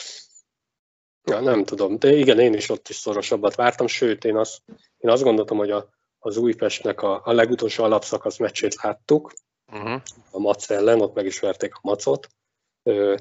Ja, nem tudom, de igen, én is ott is szorosabbat vártam, sőt, én azt, én azt gondoltam, hogy a, az Újpestnek a, a legutolsó alapszakasz meccsét láttuk, uh-huh. a Mac ellen, ott meg is verték a Macot, ö,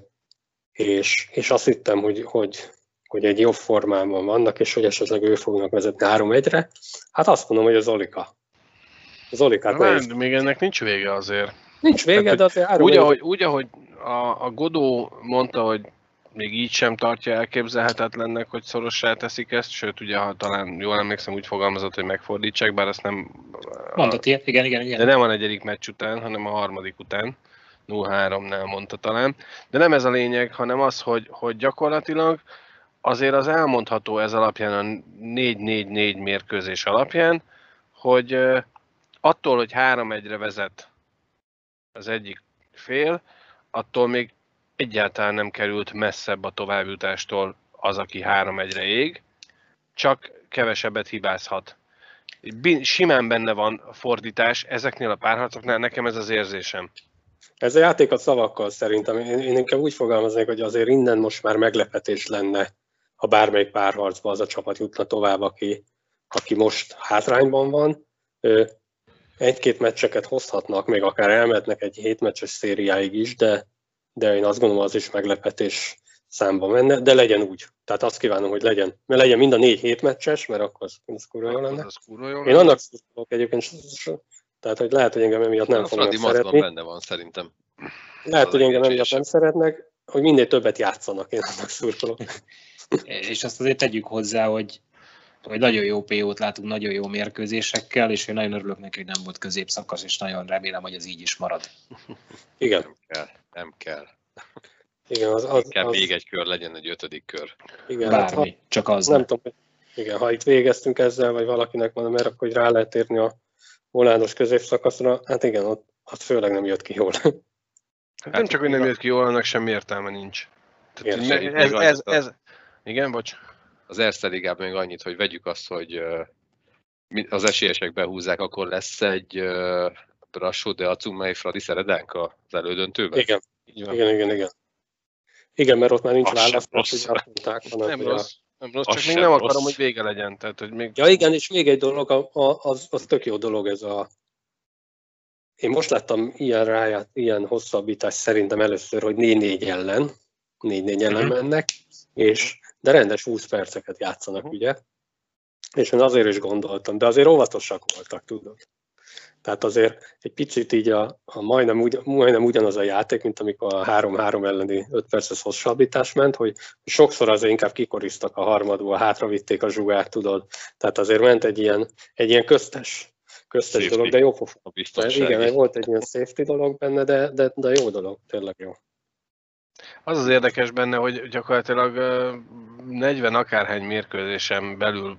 és, és azt hittem, hogy, hogy, hogy egy jobb formában vannak, és hogy esetleg ő fognak vezetni három egyre. Hát azt mondom, hogy az Olika. Az Olikát Na, de még ennek nincs vége azért. Nincs vége, hát, de azért három úgy, ahogy, úgy, ahogy a, a Godó mondta, hogy még így sem tartja elképzelhetetlennek, hogy szorossá teszik ezt, sőt, ugye, ha talán jól emlékszem, úgy fogalmazott, hogy megfordítsák, bár azt nem... Mondott ilyet, igen, igen, igen. De nem a negyedik meccs után, hanem a harmadik után. nulla háromnál mondta talán. De nem ez a lényeg, hanem az, hogy, hogy gyakorlatilag azért az elmondható ez alapján, a négy négy négy mérkőzés alapján, hogy attól, hogy három egyre vezet az egyik fél, attól még egyáltalán nem került messzebb a továbbjutástól az, aki három egyre ég, csak kevesebbet hibázhat. Simán benne van fordítás, ezeknél a párharcoknál nekem ez az érzésem. Ez a játék a szavakkal szerintem. Én, én inkább úgy fogalmaznék, hogy azért innen most már meglepetés lenne, ha bármelyik párharcba az a csapat jutna tovább, aki, aki most hátrányban van. Egy-két meccseket hozhatnak, még akár elmehetnek egy hétmeccses szériáig is, de, de én azt gondolom, az is meglepetés számba menne, de legyen úgy. Tehát azt kívánom, hogy legyen, mert legyen mind a négy hétmeccses, mert akkor az, az kurva jó lenne. Én annak szurkolok egyébként, tehát hogy lehet, hogy engem emiatt nem fognak szeretni. Benne van szerintem. Lehet, hogy engem emiatt nem szeretnek, hogy minél többet játszanak, én annak szurkolok. És azt azért tegyük hozzá, hogy hogy nagyon jó pé ót látunk, nagyon jó mérkőzésekkel, és én nagyon örülök neki, hogy nem volt középszakasz, és nagyon remélem, hogy ez így is marad. Igen. Nem kell, nem kell. Igen, az, az, kell az... még egy kör, legyen egy ötödik kör. Igen, bármi, hát, ha, csak az nem. nem tudom, igen, ha itt végeztünk ezzel, vagy valakinek mondom, mert akkor rá lehet érni a volándos középszakaszra, hát igen, ott, ott főleg nem jött ki jól. Hát hát nem csak, hogy nem jött ki jól, annak semmi értelme nincs. Tehát, igen, ez, ez, ez, ez... Igen, bocs. Az Erste Ligában még annyit, hogy vegyük azt, hogy az esélyesek behúzzák, akkor lesz egy Brassó de Acumai Fradi Szeredánk az elődöntőben? Igen, igen, igen, igen. Igen, mert ott már nincs választás, hogy azt mondták. Nem rossz, nem rossz, csak még nem rossz. Akarom, hogy vége legyen. Tehát, hogy még... Ja igen, és még egy dolog, a, a, az, az tök jó dolog ez a... Én most láttam ilyen ráját, ilyen hosszabbítás szerintem először, hogy négy négy ellen, négy négy ellen uh-huh. mennek, és de rendes húsz perceket játszanak, uh-huh. ugye? És én azért is gondoltam, de azért óvatosak voltak, tudod. Tehát azért egy picit így a, a majdnem, ugy, majdnem ugyanaz a játék, mint amikor a három három elleni öt perces hosszabbítás ment, hogy sokszor azért inkább kikoriztak a harmadból, hátravitték a zsugát, tudod. Tehát azért ment egy ilyen, egy ilyen köztes, köztes dolog, de jó pofa. Igen, volt egy ilyen safety dolog benne, de, de, de jó dolog, tényleg jó. Az az érdekes benne, hogy gyakorlatilag negyven akárhány mérkőzésen belül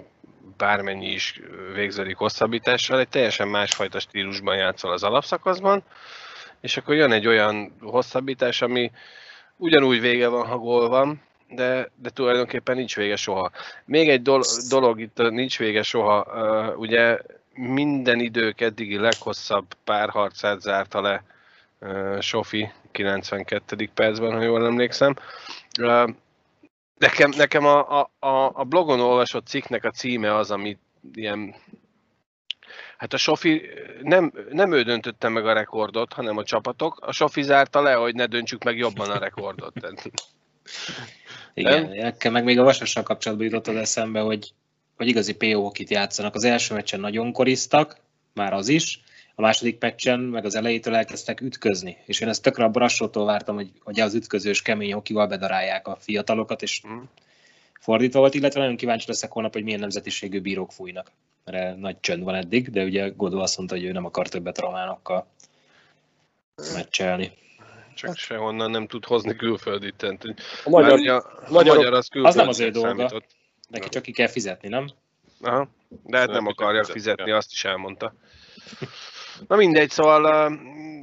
bármennyi is végződik hosszabbítással, egy teljesen másfajta stílusban játszol az alapszakaszban, és akkor jön egy olyan hosszabbítás, ami ugyanúgy vége van, ha gól van, de, de tulajdonképpen nincs vége soha. Még egy dolog, dolog itt nincs vége soha, uh, ugye minden idők eddigi leghosszabb párharcát zárta le uh, Sofi kilencvenkettedik percben, ha jól emlékszem. Uh, nekem nekem a, a, a blogon olvasott cikknek a címe az, ami ilyen... Hát a Sofi, nem, nem ő döntötte meg a rekordot, hanem a csapatok. A Sofi zárta le, hogy ne döntsük meg jobban a rekordot. Igen, nekem meg még a Vasassal kapcsolatban jutott az eszembe, hogy, hogy igazi pé o hokit játszanak. Az első meccsen nagyon koriztak, már az is. A második meccsen meg az elejétől elkezdtek ütközni. És én ezt tökre a Brassótól vártam, hogy, hogy az ütközős kemény hokival bedarálják a fiatalokat, és mm. fordítva volt, illetve nagyon kíváncsi leszek holnap, hogy milyen nemzetiségű bírók fújnak. Mert nagy csönd van eddig, de ugye Godó azt mondta, hogy ő nem akar többet románokkal meccselni. Csak sehonnan nem tud hozni külföldit. A magyar, a, a magyar, magyar az, az nem az ő dolga. Számított. Neki csak ki kell fizetni, nem? Aha, de hát nem akarja fizetni, azt is elmondta. Na mindegy, szóval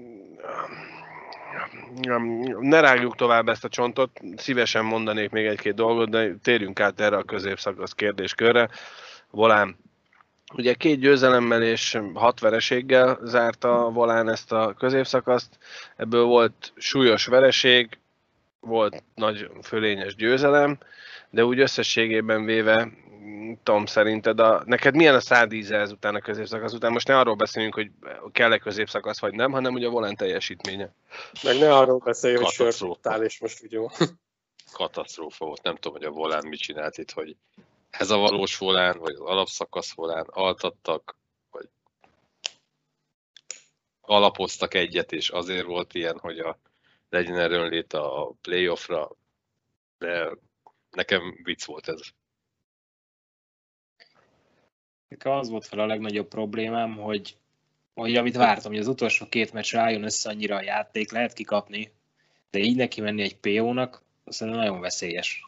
ne rágjuk tovább ezt a csontot, szívesen mondanék még egy-két dolgot, de térjünk át erre a középszakasz kérdéskörre. Volán, ugye két győzelemmel és hat vereséggel zárta Volán ezt a középszakaszt, ebből volt súlyos vereség, volt nagy fölényes győzelem, de úgy összességében véve, Tom, szerinted a, neked milyen a szádíze ezután a középszakasz után? Most ne arról beszéljünk, hogy kell-e középszakasz vagy nem, hanem ugye a Volán teljesítménye. Meg ne arról beszélj, hogy sörtál, és most úgy jó. Katasztrófa volt, nem tudom, hogy a Volán mit csinált itt, hogy ez a valós Volán, vagy az alapszakasz Volán altattak, vagy alapoztak egyet, és azért volt ilyen, hogy a, legyen erőnlét a playoffra, de nekem vicc volt ez. Nekem az volt fel a legnagyobb problémám, hogy, hogy amit vártam, hogy az utolsó két meccsre álljon össze annyira a játék, lehet kikapni, de így neki menni egy pé ó-nak, azt nagyon veszélyes.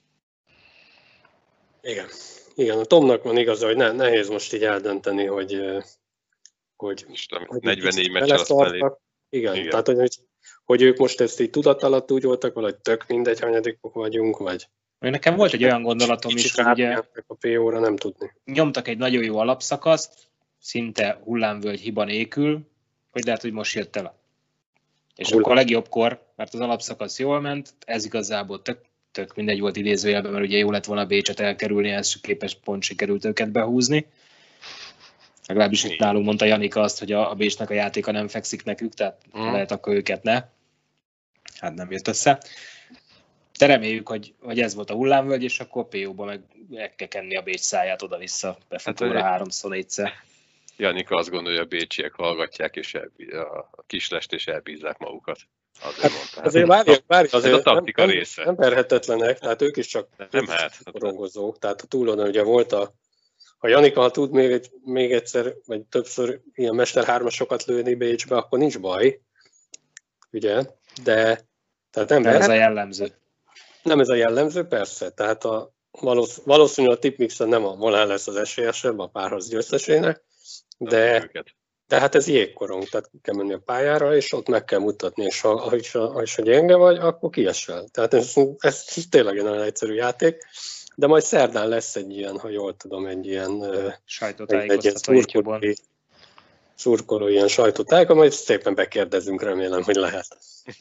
Igen. Igen, a Tomnak van igaza, hogy ne, nehéz most így eldönteni, hogy, hogy, hogy negyvennégy meccsel azt felé. Igen, Igen, tehát hogy, hogy ők most ezt így tudat alatt úgy voltak, valahogy tök mindegy, hanyadikok vagyunk, vagy... Nekem volt egy olyan gondolatom is, hogy ugye a pé ó-ra nem tudni. Nyomtak egy nagyon jó alapszakaszt, szinte hullámvölgy hiba nélkül, hogy lehet, hogy most jött el. És Hullám. Akkor a legjobbkor, mert az alapszakasz jól ment, ez igazából tök, tök mindegy volt idézőjelben, mert ugye jó lett volna Bécset elkerülni, ez képes pont sikerült őket behúzni. Legalábbis itt nálunk mondta Janika azt, hogy a, a Bécsnek a játéka nem fekszik nekük, tehát mm. lehet akkor őket ne. Hát nem jött össze. De reméljük, hogy, hogy ez volt a hullámvölgy, és akkor pé ó-ba meg el kell kenni a Bécs száját oda-vissza, befutóra hát, háromszor, négyszer. Janika azt gondolja, hogy a bécsiek hallgatják, és elbíz, a kislest, és elbízzák magukat. Azért, hát, azért várják, várják, azért ez a taktika nem, része. Nem verhetetlenek, tehát ők is csak nem hát. korongozók. Tehát a túloldalon ugye volt a, ha Janika, ha tud még, egy, még egyszer, vagy többször ilyen mester hármasokat lőni Bécsbe, akkor nincs baj, ugye, de tehát nem ez a jellemző. Nem ez a jellemző, persze. Tehát a, valószínűleg a tipmixen nem a Volán lesz az esélyesebb a párharc győztesének, de, de hát ez jégkorong, tehát kell menni a pályára, és ott meg kell mutatni, és ha, ha, is, ha, is, ha gyenge vagy, akkor kiesel. Tehát ez, ez tényleg egy nagyon egyszerű játék, de majd szerdán lesz egy ilyen, ha jól tudom, egy ilyen sajtótájékoztató, szurkoló ilyen sajtótájéka, majd szépen bekérdezünk, remélem, hogy lehet.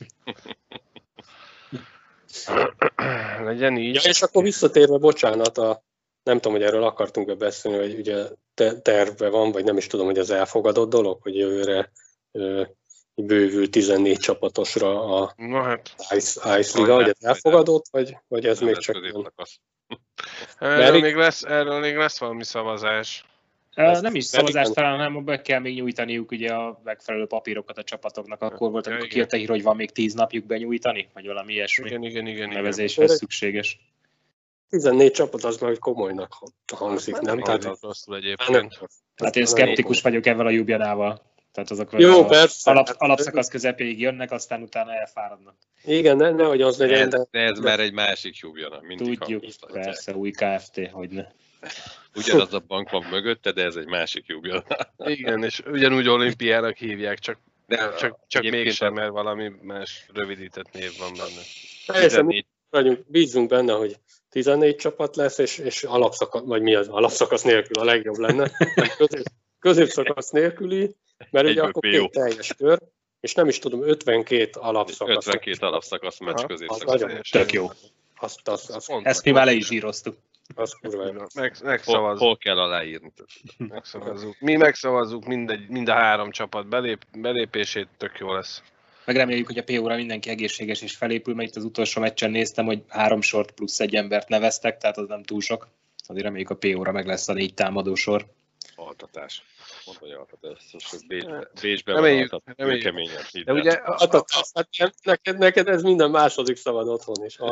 Legyen így. Ja, és akkor visszatérve, bocsánat, a, nem tudom, hogy erről akartunk beszélni, hogy ugye te, tervbe van, vagy nem is tudom, hogy ez elfogadott dolog, hogy jövőre ö, bővül tizennégy csapatosra a no, hát. Ice, Ice Liga, hogy ez elfogadott, vagy, vagy ez nem még csak... Erről még, lesz, erről még lesz valami szavazás. Ez nem is szavazás talán, hanem be kell még nyújtaniuk ugye a megfelelő papírokat a csapatoknak. Akkor volt, amikor ja, kijött a hír, hogy van még tíz napjuk benyújtani, vagy valami ilyesmi. Igen, igen, igen. Nevezéshez igen. Szükséges. tizennégy csapat az már komolynak hangzik, nem? Tehát rosszul egyébként. Hát én szkeptikus vagyok ezzel a Jubjanával. Tehát azok Jó, a persze. Alap, alapszakasz közepéig jönnek, aztán utána elfáradnak. Igen, ne, nehogy az legyen. De, de ez már egy másik Jubjana. Tudjuk, persze, új ká ef té, hogyne. Ugyanaz a bank van mögötte, de ez egy másik Jubil. Igen, és ugyanúgy olimpiának hívják, csak, De csak, csak egyébként mégsem, a- mert valami más rövidített név van benne. Persze, mi tizennégy vagyunk, bízunk benne, hogy tizennégy csapat lesz, és, és alapszakasz, vagy mi az, alapszakasz nélkül a legjobb lenne. Közép, középszakasz nélküli, mert ugye Egyből akkor pé o. két teljes kör, és nem is tudom, ötvenkét alapszakasz. ötvenkét alapszakasz meccs Aha, középszakasz. az nagyon Tök jó. Azt, azt, azt, Pont, Ezt mi már le is zsíroztuk. azt kurva jó. meg, Hol, megszavazzuk, hol kell aláírni? megszavazzuk. Mi megszavazzuk mindegy, mind a három csapat belép, belépését, tök jó lesz. Meg reméljük, hogy a pé óra mindenki egészséges és felépül, mert itt az utolsó meccsen néztem, hogy három sort plusz egy embert neveztek, tehát az nem túl sok. Azért reméljük a pé óra meg lesz a négy támadó sor. Altatás. Mondta, hogy altatás. Most Bécsben, Bécsben Reméljük, van altatás. reméljük. Keményen. De ugye, a, Hát, a, hát nem, neked, neked ez minden második szabad otthon is.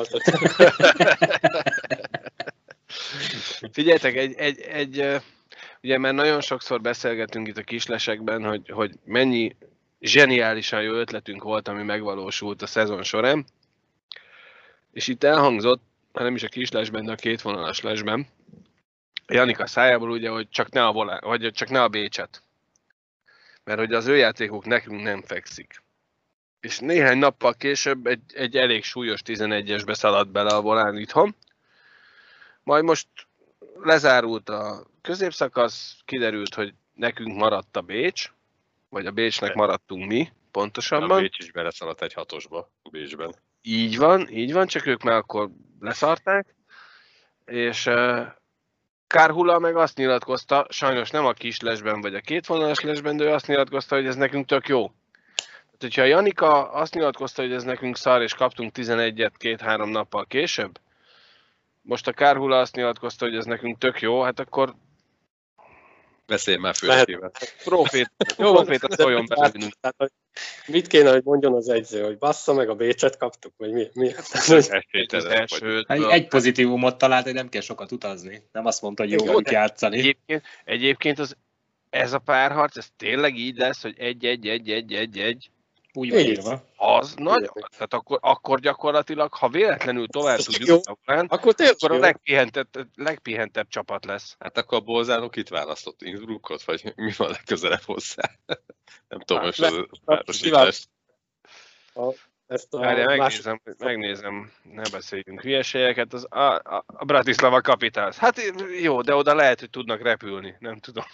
figyeljetek, egy, egy, egy, ö, ugye már nagyon sokszor beszélgetünk itt a kislesekben, hogy, hogy mennyi zseniálisan jó ötletünk volt, ami megvalósult a szezon során. És itt elhangzott, ha nem is a kislesben, de a kétvonalas lesben, Janika szájából ugye, hogy csak ne a, volá, vagy csak ne a Bécset. Mert hogy az ő játékuk nekünk nem fekszik. És néhány nappal később egy, egy elég súlyos tizenegyesbe szaladt bele a volán itthon. Majd most lezárult a középszakasz, kiderült, hogy nekünk maradt a Bécs, vagy a Bécsnek maradtunk mi, A pontosabban. Bécs is beleszaladt egy hatosba Bécsben. Így van, így van, csak ők már akkor leszarták. És uh, Kárhula meg azt nyilatkozta, sajnos nem a kislesben vagy a kétvonalas lesben, de ő azt nyilatkozta, hogy ez nekünk tök jó. Tehát, hogyha Janika azt nyilatkozta, hogy ez nekünk szar, és kaptunk tizenegyet két-három nappal később, most a Kárhula azt nyilatkozta, hogy ez nekünk tök jó, hát akkor Beszélj már Lehet. fősével. profét, Jó, profét a szóljon belőlünk. Tehát, hogy mit kéne, hogy mondjon az egyző, hogy bassza meg a Bécset kaptuk, vagy mi? mi? Esélytelenek Az vagyunk. Egy, egy pozitívumot talált, hogy nem kell sokat utazni. Nem azt mondta, hogy jó Jó, volt de játszani. Egyébként, egyébként az, ez a párharc, ez tényleg így lesz, hogy egy-egy-egy-egy-egy-egy, Úgy van Így. írva. az nagy, tehát akkor, akkor gyakorlatilag, ha véletlenül tovább Ez tud jó. jutni a volán, Akkor tényleg akkor a jó. legpihentebb, legpihentebb csapat lesz. Hát akkor a bolzánok itt választott Innsbruckot, vagy mi van legközelebb hozzá? Nem tudom, most az párosítás. Ezt a Várjál, másik- megnézem, megnézem, ne beszéljünk hülyeségeket, az a, a, a Bratislava Capitals. Hát jó, de oda lehet, hogy tudnak repülni, nem tudom.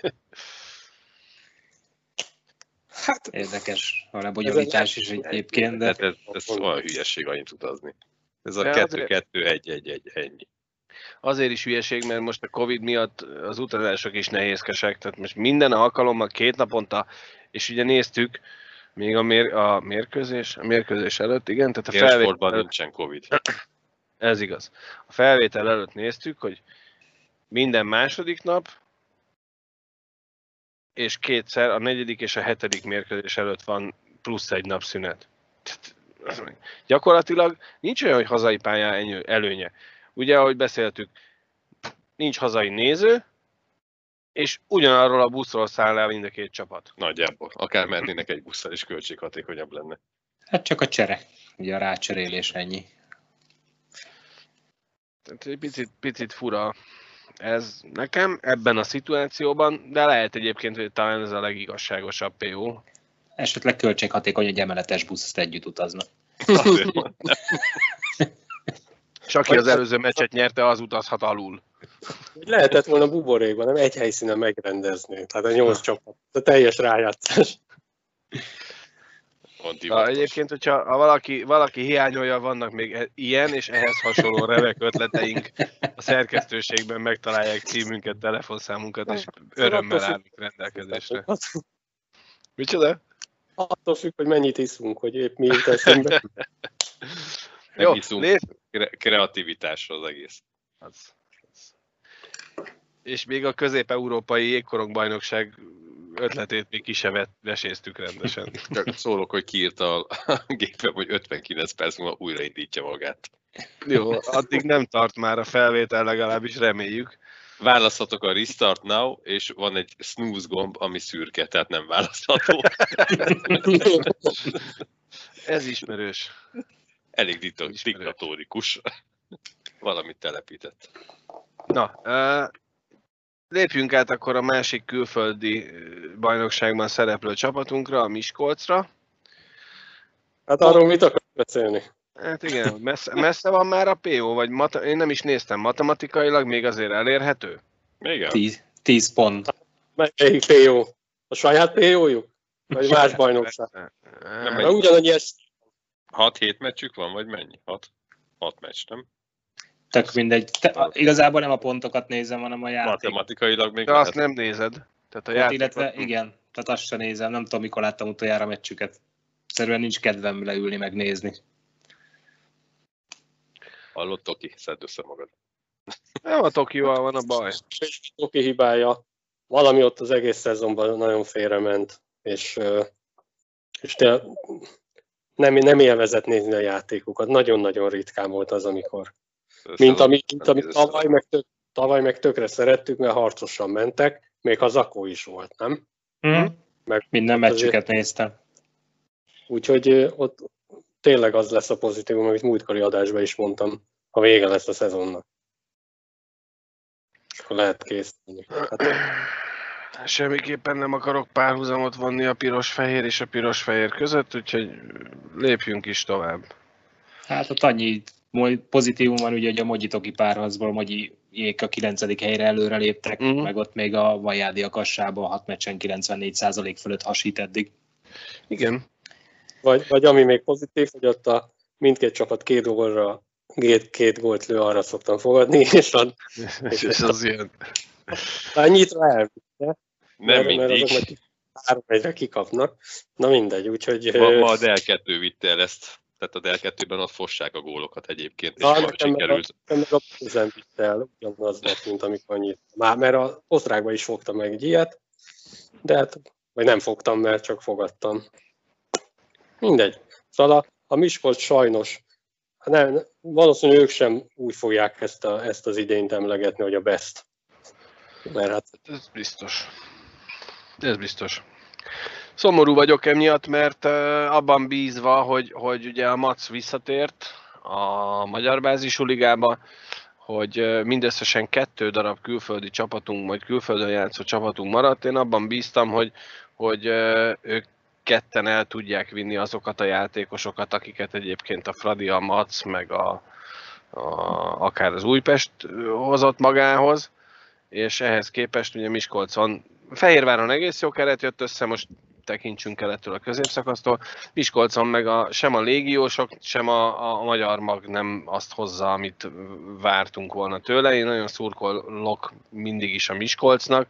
Hát, Érdekes a lebonyolítás is egyébként, de Hát ez, ez olyan hülyeség annyit utazni. Ez a De kettő azért- kettő egy egy egy ennyi. Azért is hülyeség, mert most a Covid miatt az utazások is nehézkesek, tehát most minden alkalommal két naponta, és ugye néztük, még a, mér, a mérkőzés, a mérkőzés előtt, igen, tehát a felvétel Élsportban előtt, nincsen Covid. ez igaz. A felvétel előtt néztük, hogy minden második nap, és kétszer, a negyedik és a hetedik mérkőzés előtt van plusz egy nap szünet. Gyakorlatilag nincs olyan, hogy hazai pályán előnye. Ugye, ahogy beszéltük, nincs hazai néző, és ugyanarról a buszról száll el mind a két csapat. Nagyjából. Akár mennének egy busszal is költséghatékonyabb lenne. hát csak a csere. Ugye a rácserélés ennyi. Tehát egy picit, picit fura ez nekem ebben a szituációban, de lehet egyébként, hogy talán ez a legigazságosabb pé o. Esetleg költséghatékony egy emeletes buszt együtt utazna. Azért van. És aki az előző meccset nyerte, az utazhat alul. hogy lehetett volna buborékban, nem egy helyszínen megrendezni. Tehát a nyolc csapat. A teljes rájátszás. Van Ha divatos. egyébként, hogyha ha valaki, valaki hiányolja, vannak még e- ilyen és ehhez hasonló remek ötleteink, a szerkesztőségben megtalálják címünket, telefonszámunkat, és örömmel állunk rendelkezésre. Micsoda? Attól függ, hogy mennyit iszunk, hogy épp mi jut eszünkbe. Jó, Iszunk. nézd! Kre- kreativitásra az egész. Az, az. És még a közép-európai jégkorongbajnokság ötletét még ki se vett- veséztük rendesen. Csak szólok, hogy kiírta a gépem, hogy ötvenkilenc perc múlva újraindítja magát. Jó, addig nem tart már a felvétel, legalábbis reméljük. Választhatok a Restart Now, és van egy snooze gomb, ami szürke, tehát nem választható. Ez ismerős. Elég dikta- Ismerős. diktatórikus. Valamit telepített. Na, uh, lépjünk át akkor a másik külföldi bajnokságban szereplő csapatunkra, a Miskolcra. Hát arról mit akarok beszélni? Hát igen, messze, messze van már a pé o, vagy mata- én nem is néztem, matematikailag még azért elérhető? Igen. Tíz, tíz pont. Melyik pé o? A saját pé o-juk? Vagy más bajnokság? Nem Mert mennyi? ugyanannyi ez... hat-hét meccsük van, vagy mennyi? hat? hat meccs, nem? Tök mindegy. Te, igazából nem a pontokat nézem, hanem a játékot. Matematikailag még De lehet. azt nem nézed. Tehát a Hát, játékot... illetve igen, tehát azt sem nézem, nem tudom, mikor láttam utoljára a meccsüket. Szerűen nincs kedvem leülni, megnézni. Hallott, Toki? Szedd össze magad. Nem a Tokióval van a baj. És Toki hibája. Valami ott az egész szezonban nagyon félrement, és, és te nem, nem élvezett nézni a játékokat. Nagyon-nagyon ritkán volt az, amikor. Mint ami, mint ami tavaly, meg tök, tavaly meg tökre szerettük, mert harcosan mentek, még ha Zakó is volt, nem? Hm? Meg Minden meccsüket néztem. Úgyhogy ott tényleg az lesz a pozitívum, amit múltkori adásban is mondtam, ha vége lesz a szezonnak. És akkor lehet készíteni. Hát, Semmiképpen nem akarok párhuzamot vonni a piros-fehér és a piros-fehér között, úgyhogy lépjünk is tovább. Hát ott annyi pozitívum van, ugye, hogy a Mogyi-Toki párharcból Mogyiék a kilencedik helyre előre léptek, Mhm. meg ott még a Vajádi a Kassában hat meccsen kilencvennégy százalék fölött hasít eddig. Igen. vagy, vagy ami még pozitív, hogy ott a mindkét csapat két gólra, két, két gólt lő, arra szoktam fogadni, és, a, És, és az ilyen. annyitra elvitte, Nem mert, mert mindig. azok meg három egyre kikapnak. Na mindegy, úgyhogy... Ma, ma a dé kettő vitte el ezt. Tehát a dé kettőben ott fossák a gólokat egyébként, és Na, ma nekem meg sikerült. a, meg a Pilsen vitte el, ugyanaz lett, mint amikor annyit. Már, mert az osztrákban is fogtam meg egy ilyet, de hát, vagy nem fogtam, mert csak fogadtam. Mindegy. Szóval a, a Miskolc sajnos, nem, valószínűleg ők sem úgy fogják ezt, a, ezt az idényt emlegetni, hogy a best. Mert hát Ez biztos. Ez biztos. Szomorú vagyok emiatt, mert uh, abban bízva, hogy, hogy ugye a Mac visszatért a Magyar Bázisú Ligába, hogy uh, mindösszesen kettő darab külföldi csapatunk, vagy külföldön játszó csapatunk maradt. Én abban bíztam, hogy, hogy uh, ők ketten el tudják vinni azokat a játékosokat, akiket egyébként a Fradi, a Mac, meg a, a, akár az Újpest hozott magához, és ehhez képest ugye Miskolcon, Fehérváron egész jó keret jött össze, most tekintsünk el ettől a középszakasztól, Miskolcon meg a, sem a légiósok, sem a, a magyar mag nem azt hozza, amit vártunk volna tőle. Én nagyon szurkolok mindig is a Miskolcnak.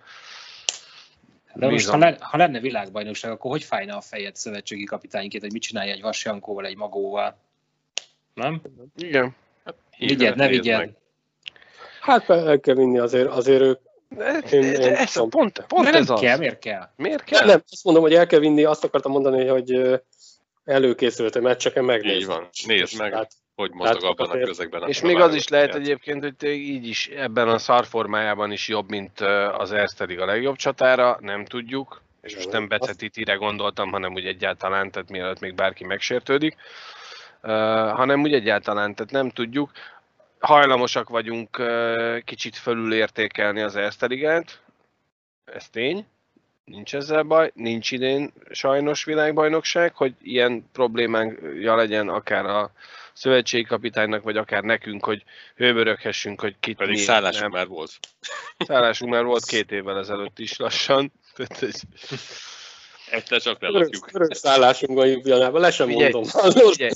De most, ha, Bízom. le, ha lenne világbajnokság, akkor hogy fájna a fejed szövetségi kapitányként, hogy mit csinálja egy Vas Jankóval, egy Magóval? Nem? Igen. Vigyed, ne Nézd vigyed. meg. hát el kell vinni azért, azért ők. De, Én- de én ez tudom. pont, pont De ez nem az. kell, miért kell? Miért kell? Nem, azt mondom, hogy el kell vinni, azt akartam mondani, hogy ö, előkészült a meccseken megnézni. Így van. Nézd meg, Tehát, hogy mozog Tehát abban a azért- közegben. És ahol még a az is lehet válogatott egyébként, hogy te így is ebben a szarformájában is jobb, mint ö, az Erztedig a legjobb csatára, nem tudjuk. És most nem Becetitire gondoltam, hanem úgy egyáltalán, tehát mielőtt még bárki megsértődik, uh, hanem úgy egyáltalán, tehát nem tudjuk. Hajlamosak vagyunk uh, kicsit fölülértékelni az Erzteligát, ez tény, nincs ezzel baj, nincs idén sajnos világbajnokság, hogy ilyen problémája legyen akár a szövetségi kapitánynak, vagy akár nekünk, hogy hőböröghessünk, hogy kit Pedig mi szállásunk nem. már volt. Szállásunk már volt két évvel ezelőtt is lassan. Tehát ez- Egyszer csak Örök, lelakjuk. örök szállásunk van Jubilanában, le sem Figyelj, mondom. Hallod? Figyelj,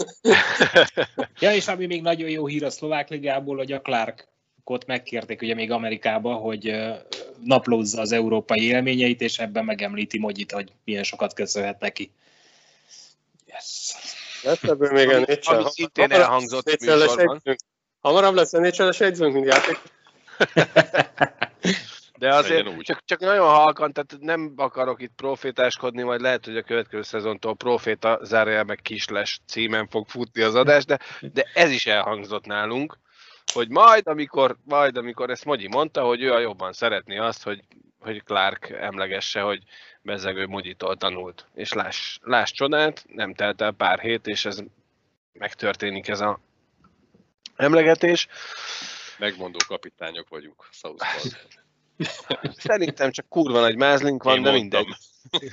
Ja, és ami még nagyon jó hír a szlovák ligából, hogy a Clarkot megkérték ugye még Amerikába, hogy ö, naplózza az európai élményeit, és ebben megemlíti Mogyit, hogy milyen sokat köszönhet neki. Yes. Lesz ebből még Ami- ennél sem. ami szintén Hamarabb elhangzott lesz négyszeres műsorban. edzőnk. Hamarabb lesz négyszeres edzőnk, mint játék. de azért Legyen úgy. csak, csak nagyon halkan, tehát nem akarok itt profétáskodni, majd lehet, hogy a következő szezontól proféta zárja meg kisles címen fog futni az adás, de, de ez is elhangzott nálunk, hogy majd amikor, majd amikor ezt Mogyi mondta, hogy ő a jobban szeretné azt, hogy, hogy Clark emlegesse, hogy bezzegő Mogyitól tanult. És láss, láss csodát, nem telt el pár hét, és ez megtörténik ez a emlegetés. Megmondó kapitányok vagyunk South Parkban. Szerintem csak kurva nagy mázlink van, Én de mondtam. mindegy.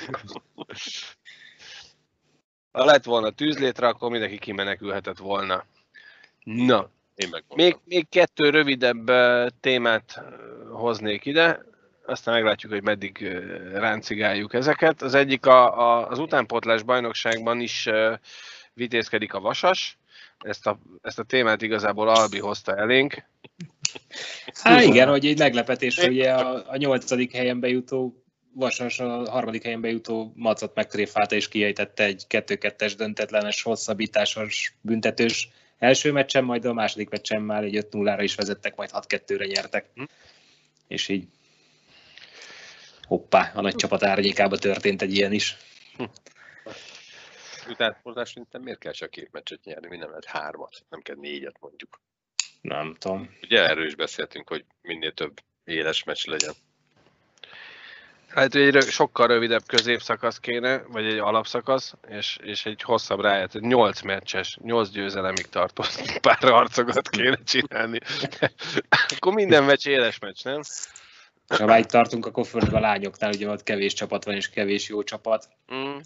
Ha lett volna tűzlétre, akkor mindenki kimenekülhetett volna. Na, Én megmondtam. még, még kettő rövidebb uh, témát uh, hoznék ide, aztán meglátjuk, hogy meddig uh, ráncigáljuk ezeket. Az egyik a, a, az utánpótlás bajnokságban is uh, vitézkedik a Vasas. Ezt a, ezt a témát igazából Albi hozta elénk. Hát igen, hogy egy meglepetés, hogy ugye a, a nyolcadik helyen bejutó Vasas a harmadik helyen bejutó Macot megtréfálta és kiejtette egy kettő-kettes döntetlenes, hosszabbításos, büntetős első meccsen, majd a második meccsen már egy öt nullára is vezettek, majd hat kettőre nyertek. Hm. És így hoppá, a nagy csapat árnyékába történt egy ilyen is. Hm. Utánpótlás szerintem miért kell csak két meccset nyerni, mi nem lehet hármat, nem kell négyet mondjuk. Nem tudom. Ugye erről is beszéltünk, hogy minél több éles meccs legyen. Hát egy sokkal rövidebb középszakasz kéne, vagy egy alapszakasz, és, és egy hosszabb ráját, egy nyolc meccses, nyolc győzelemig tartó pár harcokat kéne csinálni. Akkor minden meccs éles meccs, nem? És ha már itt tartunk, akkor főleg a lányoknál, ugye ott kevés csapat van, és kevés jó csapat. Mm.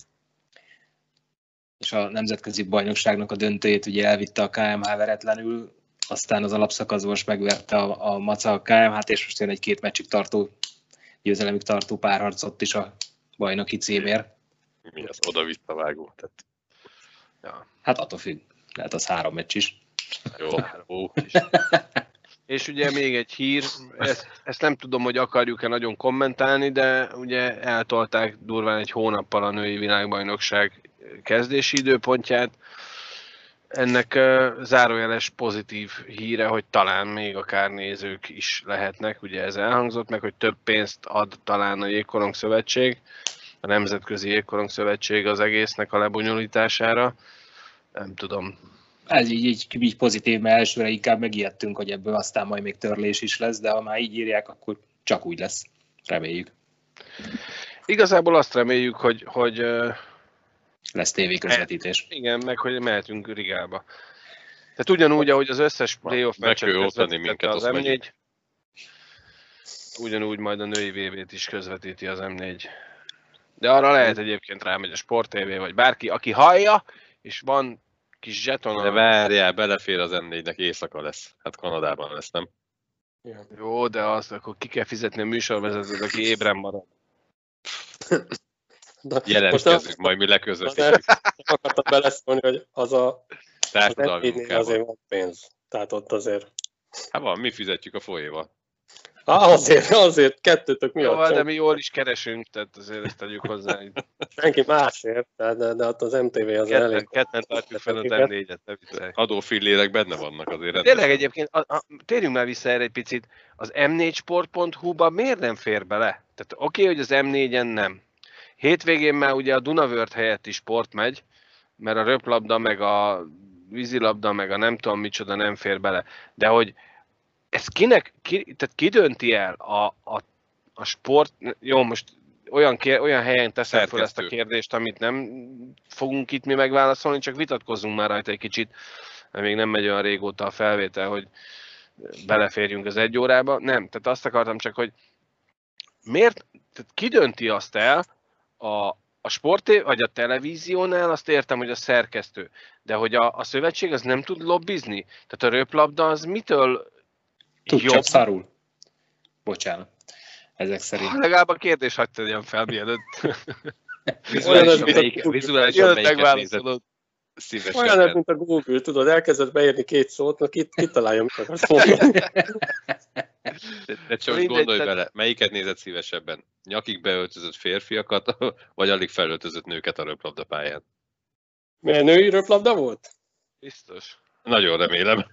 És a nemzetközi bajnokságnak a döntőjét ugye elvitte a ká em há veretlenül, aztán az alapszakaszban most megverte a, a Maca a ká em hát, és most jön egy két meccsig tartó, győzelemig tartó párharcot is a bajnoki címért. Mi az oda-visszavágó? Tehát... Ja. Hát attól függ, lehet az három meccs is. Jó, ó. És ugye még egy hír, ezt, ezt nem tudom, hogy akarjuk-e nagyon kommentálni, de ugye eltolták durván egy hónappal a női világbajnokság kezdési időpontját. Ennek uh, zárójeles pozitív híre, hogy talán még akár nézők is lehetnek, ugye ez elhangzott meg, hogy több pénzt ad talán a Jégkorong Szövetség, a Nemzetközi Jégkorong Szövetség az egésznek a lebonyolítására. Nem tudom. Ez így, így, így pozitív, mert elsőre inkább megijedtünk, hogy ebből aztán majd még törlés is lesz, de ha már így írják, akkor csak úgy lesz. Reméljük. Igazából azt reméljük, hogy, hogy uh, lesz tévéközvetítés. Igen, meg hogy mehetünk Rigába. Tehát ugyanúgy, ahogy az összes playoff meccset közvetítette az em négy, ugyanúgy majd a női vé bét is közvetíti az em négy. De arra lehet egyébként rámegy a Sport té vé, vagy bárki, aki hallja, és van kis zseton. De várjál, belefér az em négynek, éjszaka lesz. Hát Kanadában lesz, nem? Jó, de azt akkor ki kell fizetni a műsorvezetőt, aki ébren marad. Jelentkezzük, majd mi leközvetítjük. Akartam beleszólni, hogy az a társadalmi azért van pénz. Tehát ott azért. Hát van, mi fizetjük a folyéval. Ah, azért, azért, kettőtök miatt. Jó, de mi jól is keresünk, tehát azért ezt tegyük hozzá. Senki másért, de, de, de ott az em té vé az ketten, elég. Ketten tartjuk fel az em négyet, ne viccelj. Adófillérek benne vannak azért. Tényleg egyébként, a, a, térjünk már vissza erre egy picit, az em négy sport pont hu-ba miért nem fér bele? Tehát oké, okay, hogy az em négyen nem. Hétvégén már ugye a Dunavört helyetti sport megy, mert a röplabda, meg a vízilabda, meg a nem tudom micsoda nem fér bele. De hogy ez kinek, ki, tehát ki dönti el a, a, a sport, jó, most olyan, kér, olyan helyen teszem fel ezt a kérdést, amit nem fogunk itt mi megválaszolni, csak vitatkozzunk már rajta egy kicsit, mert még nem megy olyan régóta a felvétel, hogy beleférjünk az egy órába. Nem, tehát azt akartam csak, hogy miért, tehát ki dönti azt el, a, a sport vagy a televíziónál, azt értem, hogy a szerkesztő, de hogy a, a szövetség az nem tud lobbizni? Tehát a röplabda az mitől tud jobb? Csak szarul. Bocsánat. Ezek szerint. Ha, legalább a kérdés hagyd tegyem fel, mielőtt. Vizuálisan melyiket nézed szívesebben. Olyan, mint a Google, tudod, elkezdett beírni két szót, na kit, kit találja, mit akarsz mondani. De, de csak most gondolj te... bele, melyiket nézed szívesebben? Nyakig beöltözött férfiakat, vagy alig felöltözött nőket a röplabdapályán? Milyen női röplabda volt? Biztos. Nagyon remélem.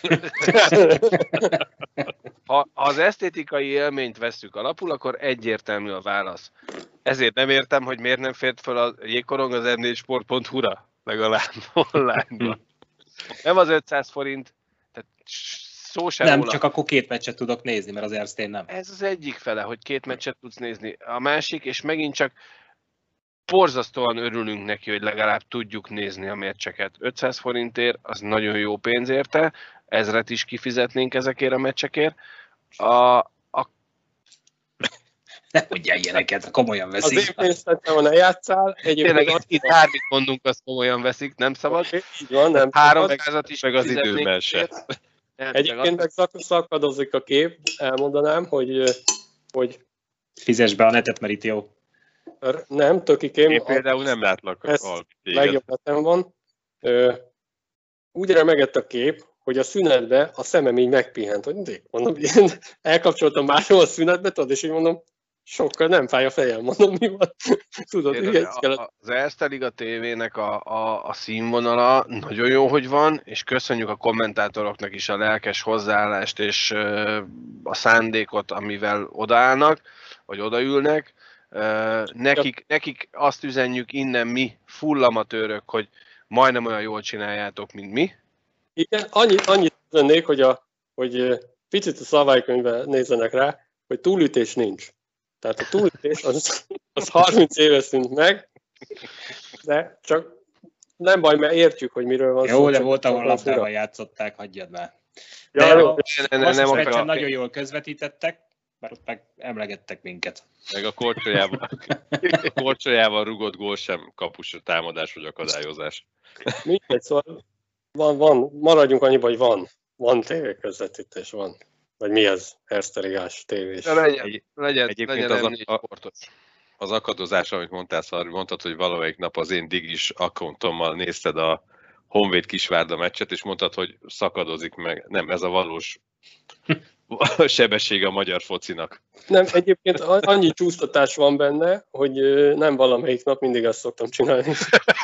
Ha az esztétikai élményt vesszük alapul, akkor egyértelmű a válasz. Ezért nem értem, hogy miért nem fért fel a Jégkorong az em négy sport pont hu-ra, legalább online-ban. Nem az ötszáz forint, tehát szó sem nem, róla. Csak akkor két meccset tudok nézni, mert az Ersztén nem. Ez az egyik fele, hogy két meccset tudsz nézni. A másik, és megint csak borzasztóan örülünk neki, hogy legalább tudjuk nézni a meccseket. ötszáz forintért, az nagyon jó pénz érte, ezret is kifizetnénk ezekért a meccsekért. A, a... Ne mondjál ilyeneket, komolyan veszik. Az én pénztettem, ha ne játszál. Tényleg itt bármit mondunk, azt komolyan veszik, nem szabad. Így van, nem háromszázat is meg az fizetnénk időben ezért. se. Egyébként meg szak, szakadozik a kép, elmondanám, hogy, hogy Fizes be a netet, mert itt jó. nem, tökikém. Én például nem látlak ez a legjobb netem van. Ö, úgy remegett a kép, hogy a szünetbe a szemem így megpihent, hogy mindig, mondom, én elkapcsoltam máshol a szünetbe, tudod, és így mondom, sokkal nem fáj a fejem, mondom, mi van. Tudod, Én igen, az, a, az Erste Liga tévének a, a, a színvonala nagyon jó, hogy van, és köszönjük a kommentátoroknak is a lelkes hozzáállást és ö, a szándékot, amivel odaállnak, vagy odaülnek. Ö, nekik, nekik azt üzenjük innen mi, full amatőrök, hogy majdnem olyan jól csináljátok, mint mi. Igen, annyit, annyit üzennék, hogy, a, hogy picit a szabálykönyvben nézzenek rá, hogy túlütés nincs. Tehát a túlütés az, az harminc éve szűnt meg, de csak nem baj, mert értjük, hogy miről van jó, szó. Jó, de volt, ahol labdával játszották, hagyjad már. Ja, de jó. a Ne, ne, nem meccsen akar- nagyon jól közvetítettek, mert ott meg emlegettek minket. Meg a korcsolyával, a korcsolyával rugott gól sem kapus támadás vagy akadályozás. Mindegy, szóval van, van, maradjunk annyiba, hogy van. Van tévéközvetítés, van. Vagy mi ez? Erste Ligás tévés. De legyen, Egy- legyen, egyébként legyen az a- M négy a- sportos. Az akadozás, amit mondtál, Szarvi, mondtad, hogy valamelyik nap az én digis akkontommal nézted a Honvéd Kisvárda meccset, és mondtad, hogy szakadozik meg. Nem, ez a valós sebesség a magyar focinak. Nem, egyébként annyi csúsztatás van benne, hogy ö, nem valamelyik nap, mindig ezt szoktam csinálni.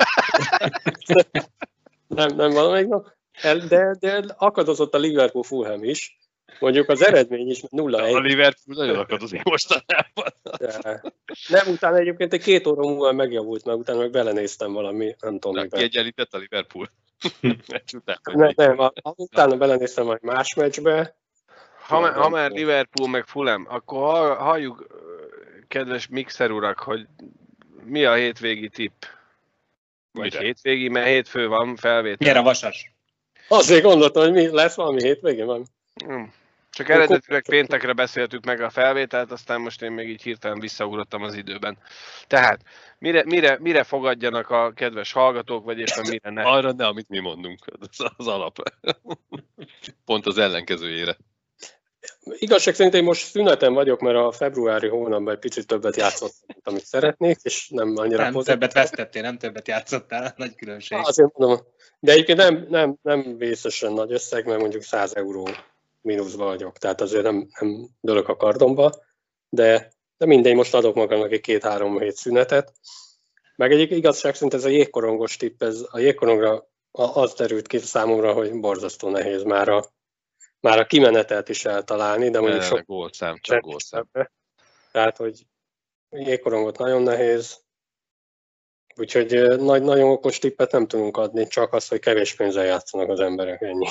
nem, nem valamelyik nap. El- De, de akadozott a Liverpool Fulham is. Mondjuk az eredmény is nulla A egy. Liverpool nagyon akadozik mostanában. De nem, utána egyébként egy két óra múlva megjavult, mert utána meg belenéztem valami, nem tudom Na, miben. kiegyenlített a Liverpool. Meccs után, vagy Nem, mi? nem, a- utána belenéztem majd más meccsbe. Ha, már- ha már Liverpool meg Fulham, akkor hall- halljuk, kedves mixer urak, hogy mi a hétvégi tipp? Vagy Mire? hétvégi, mert hétfő van felvétel. Milyen a vasas? Azért gondoltam, hogy mi lesz valami hétvégén van. Hmm. Csak eredetileg péntekre beszéltük meg a felvételt, aztán most én még így hirtelen visszaugrottam az időben. Tehát, mire, mire, mire fogadjanak a kedves hallgatók, vagy éppen mire ne? Arra ne, amit mi mondunk. Az, az alap. Pont az ellenkezőjére. Igazság szerint én most szüneten vagyok, mert a februári hónapban egy picit többet játszottam, mint amit szeretnék, és nem annyira Nem pozitív. többet vesztettél, nem többet játszottál, nagy különbség. Azért mondom, de egyébként nem, nem, nem vészesen nagy összeg, mert mondjuk száz euró mínuszba vagyok, tehát azért nem, nem dőlök a kardomba, de, de mindegy, most adok magamnak egy két-három hét szünetet. Meg egyik igazság szerint ez a jégkorongos tipp, ez a jégkorongra az derült ki számomra, hogy borzasztó nehéz már a, már a kimenetelt is eltalálni, de mondjuk sok Gólszám, csak gólszám. Tehát, hogy jégkorongot nagyon nehéz, úgyhogy eh, nagy, nagyon okos tippet nem tudunk adni, csak az, hogy kevés pénzzel játszanak az emberek, ennyi.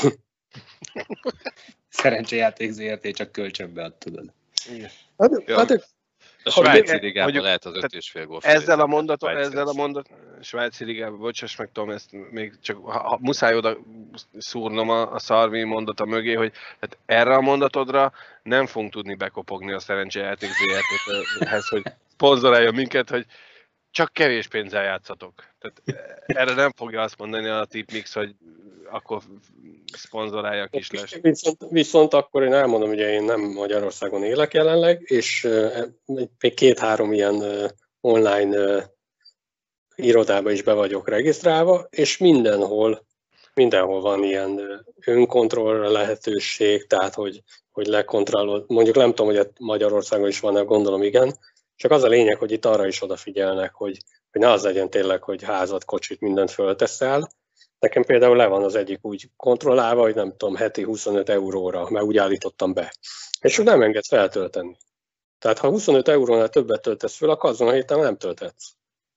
Szerencsejáték zé er té csak kölcsönbe ad, tudod. Hát, Ja. hát, A Ha svájci mondjuk- ligában mondjuk- lehet az öt tehát és fél gól. Ezzel a mondatot, Svájci ezzel a lesz. mondat, svájci ligában, bocsáss meg Tom, ezt még csak ha, ha muszáj oda szúrnom a, a Szarvi mondata mögé, hogy tehát erre a mondatodra nem fogunk tudni bekopogni a Szerencsejáték zé er té-hez, hogy szponzorálja minket, hogy csak kevés pénzzel játszatok. Tehát erre nem fogja azt mondani a Tipmix, hogy akkor szponzorálja a kislest. viszont, viszont akkor én elmondom, ugye én nem Magyarországon élek jelenleg, és eh, még két-három ilyen eh, online eh, irodába is be vagyok regisztrálva, és mindenhol, mindenhol van ilyen eh, önkontrollra lehetőség, tehát hogy, hogy lekontrollod. Mondjuk nem tudom, hogy Magyarországon is van-e, gondolom igen, csak az a lényeg, hogy itt arra is odafigyelnek, hogy, hogy ne az legyen tényleg, hogy házat, kocsit, mindent fölteszel. Nekem például le van az egyik úgy kontrollálva, hogy nem tudom, heti huszonöt euróra, mert úgy állítottam be. És úgy nem enged feltölteni. Tehát ha huszonöt eurónál többet töltesz föl, akkor azon a héten nem töltetsz.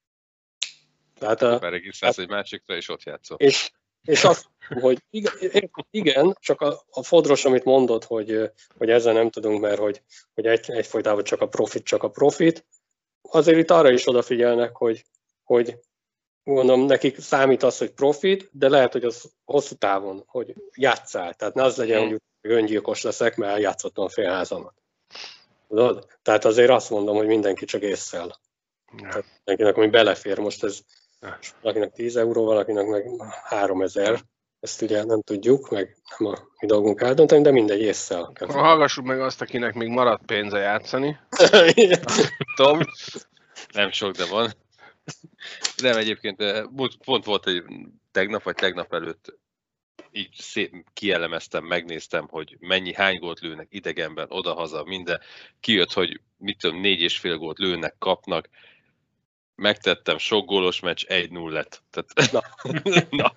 Tehát a, Beregisztrálsz egy másikra, és ott játszol. és, és azt, hogy igen, igen, csak a, a fodros, amit mondott, hogy, hogy ezzel nem tudunk, mert hogy, hogy egy, egyfolytában csak a profit, csak a profit, azért itt arra is odafigyelnek, hogy, hogy mondom, nekik számít az, hogy profit, de lehet, hogy az hosszú távon, hogy játsszál. Tehát ne az legyen, hogy öngyilkos leszek, mert eljátszottam a félházamat. Tudod? Tehát azért azt mondom, hogy mindenki csak ésszel. Tehát mindenkinek, ami belefér. Most ez valakinek tíz euró, valakinek meg háromezer. Ezt ugye nem tudjuk, meg nem a mi dolgunk eldönteni, de mindegy, ésszel. Hallgassuk meg azt, akinek még maradt pénze játszani. Tom, nem sok, de van. Nem, egyébként pont volt egy tegnap, vagy tegnap előtt így szép kielemeztem, megnéztem, hogy mennyi, hány gólt lőnek idegenben, odahaza, minden. Kijött, hogy mit tudom, négy és fél gólt lőnek, kapnak. Megtettem, sok gólos meccs, egy null lett. Tehát, na. Na.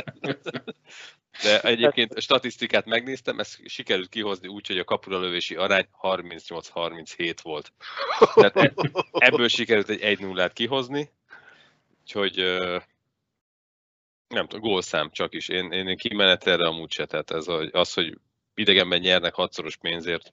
De egyébként a statisztikát megnéztem, ezt sikerült kihozni úgy, hogy a kapura lövési arány harmincnyolc harminchét volt. Tehát ebből sikerült egy egy nullát kihozni, úgyhogy nem tudom, gólszám csak is. Én, én kimenetelre amúgy se, tehát ez az, hogy idegenben nyernek hatszoros pénzért.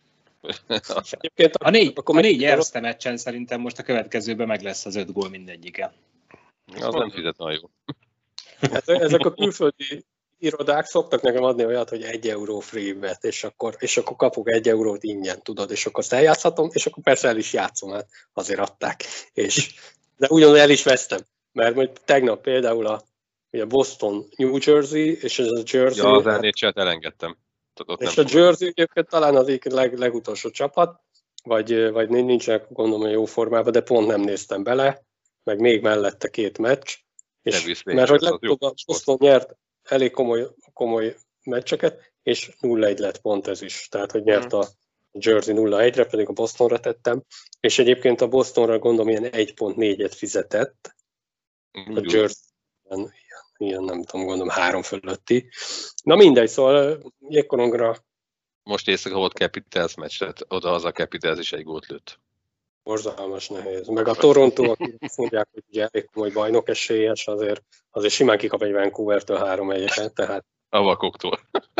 A négy, a négy Erste meccsen szerintem most a következőben meg lesz az öt gól mindegyike. Az nem fizet nagyon jó. Ezek a külföldi irodák szoktak nekem adni olyat, hogy egy euró free bet, és akkor, és akkor kapok egy eurót ingyen, tudod, és akkor azt eljátszhatom, és akkor persze el is játszom, hát azért adták. És, de ugyanúgy el is vesztem, mert majd tegnap például a, a Boston, New Jersey, és ez a Jersey... Ja, az en há el-t elengedtem. Ott és a Jersey egyébként talán az leg, legutolsó csapat, vagy, vagy nincsenek gondolom a jó formában, de pont nem néztem bele, meg még mellette két meccs, és mert hogy legutóbb a Boston nyert elég komoly, komoly meccseket, és nulla egy lett pont ez is, tehát hogy nyert a Jersey nulla egyre, pedig a Bostonra tettem, és egyébként a Bostonra gondolom ilyen egy pont négyet fizetett, a Jersey ilyen, ilyen nem tudom, gondolom három fölötti. Na mindegy, szóval jégkorongra... Most éjszaka volt Capitals meccs, tehát oda-haza Capitals is egy gólt lőtt. Borzalmas nehéz. Meg a Toronto, akik azt mondják, hogy ugye elég komoly bajnok esélyes, azért, azért simán kikap egy Vancouvertől három egyet, tehát... A vakoktól.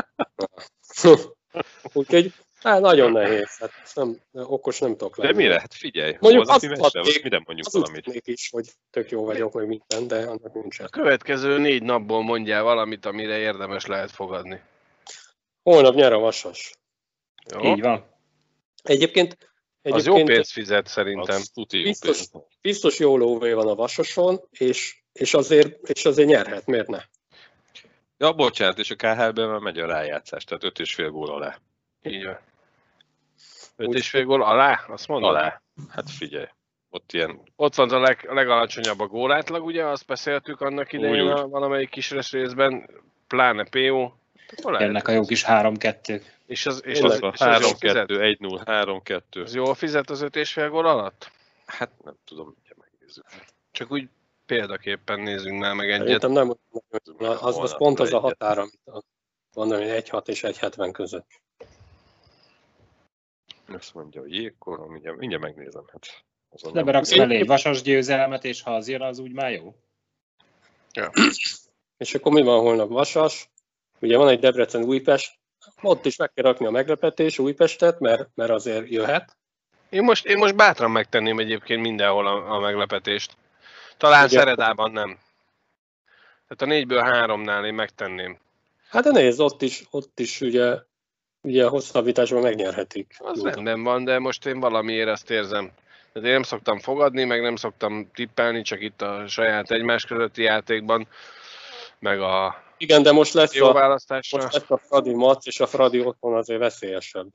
Úgyhogy hát nagyon nehéz, hát nem, okos nem tudok lenni. De mire? Hát figyelj, mondjuk azt tudhatnék, mire mondjuk az valamit? is, hogy tök jó vagyok, meg minden, de annak nincs. A következő négy napból mondjál valamit, amire érdemes lehet fogadni. Holnap nyer a Vasas. Jó? Így van. Egyébként, egyébként az jó pénzt fizet szerintem. Biztos, biztos jó lóvé van a Vasason, és, és, azért, és azért nyerhet, miért ne? Ja, bocsánat, és a ká há el-ben már megy a rájátszás, tehát öt és fél gól alá. Így van. öt és fél gól alá? Azt mondod? Alá. Hát figyelj. Ott ilyen... Ott van a leg, legalacsonyabb a gólátlag, ugye? Azt beszéltük annak idején a valamelyik kis részben, pláne pé o. Ennek a jó kis három kettő. És az, és az, az három kettő, egy null, három kettő. Az jól fizet az öt és fél gól alatt? Hát nem tudom, hogy megnézzük. Csak úgy példaképpen nézzünk már meg egyet. Szerintem nem, az, az pont az a határ, amit mondom, hogy egy hat és egy hetven között. Azt mondja, hogy jégkorom, mindjárt, mindjárt megnézem. Hát, de beraksz elé Vasas győzelmet, és ha az jön, az úgy már jó. Ja. És akkor mi van holnap? Vasas, ugye van egy Debrecen-Újpest, ott is meg kell rakni a meglepetés Újpestet, mert, mert azért jöhet. Én most, én most bátran megtenném egyébként mindenhol a, a meglepetést. Talán ugye, Szeredában nem. Tehát a négyből háromnál én megtenném. Hát de nézd, ott is, ott is ugye, ugye a hosszabbításban megnyerhetik. Az rendben van, de most én valamiért ezt érzem. Tehát én nem szoktam fogadni, meg nem szoktam tippelni, csak itt a saját egymás közötti játékban, meg a igen, de most lesz, jó a, választásra. Most lesz a Fradi Mac, és a Fradi otthon azért veszélyesebb.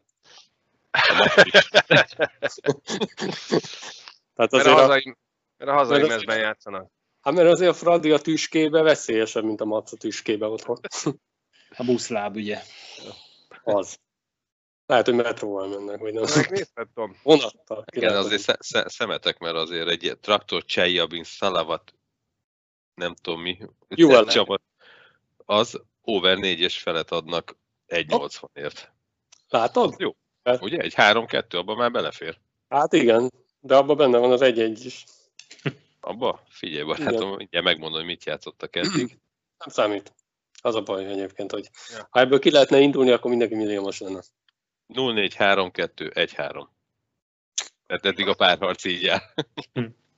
Tehát azért mert a hazai, mert a hazai mezben játszanak. Hát mert azért a Fradi a tüskébe veszélyesebb, mint a Mac a tüskébe otthon. A buszláb, ugye? Az. Lehet, hogy metróval mennek, vagy nem. Megnézhetem. Vonattal. Igen, azért sz- sz- szemetek, mert azért egy traktor Cseljabin Szalavat, nem tudom mi, csapat, az over négyes felet adnak egy nyolcvanért. Látod? Jó. Hát, ugye? Egy három kettő, abban már belefér. Hát igen, de abban benne van az egy egy is. Abba? Figyelj, barátom, mindjárt megmondom, hogy mit játszottak eddig. Nem számít. Az a baj egyébként, hogy ja. Ha ebből ki lehetne indulni, akkor mindenki milliómos lenne. nulla négy három kettő egy három. Tehát eddig a párharc így áll.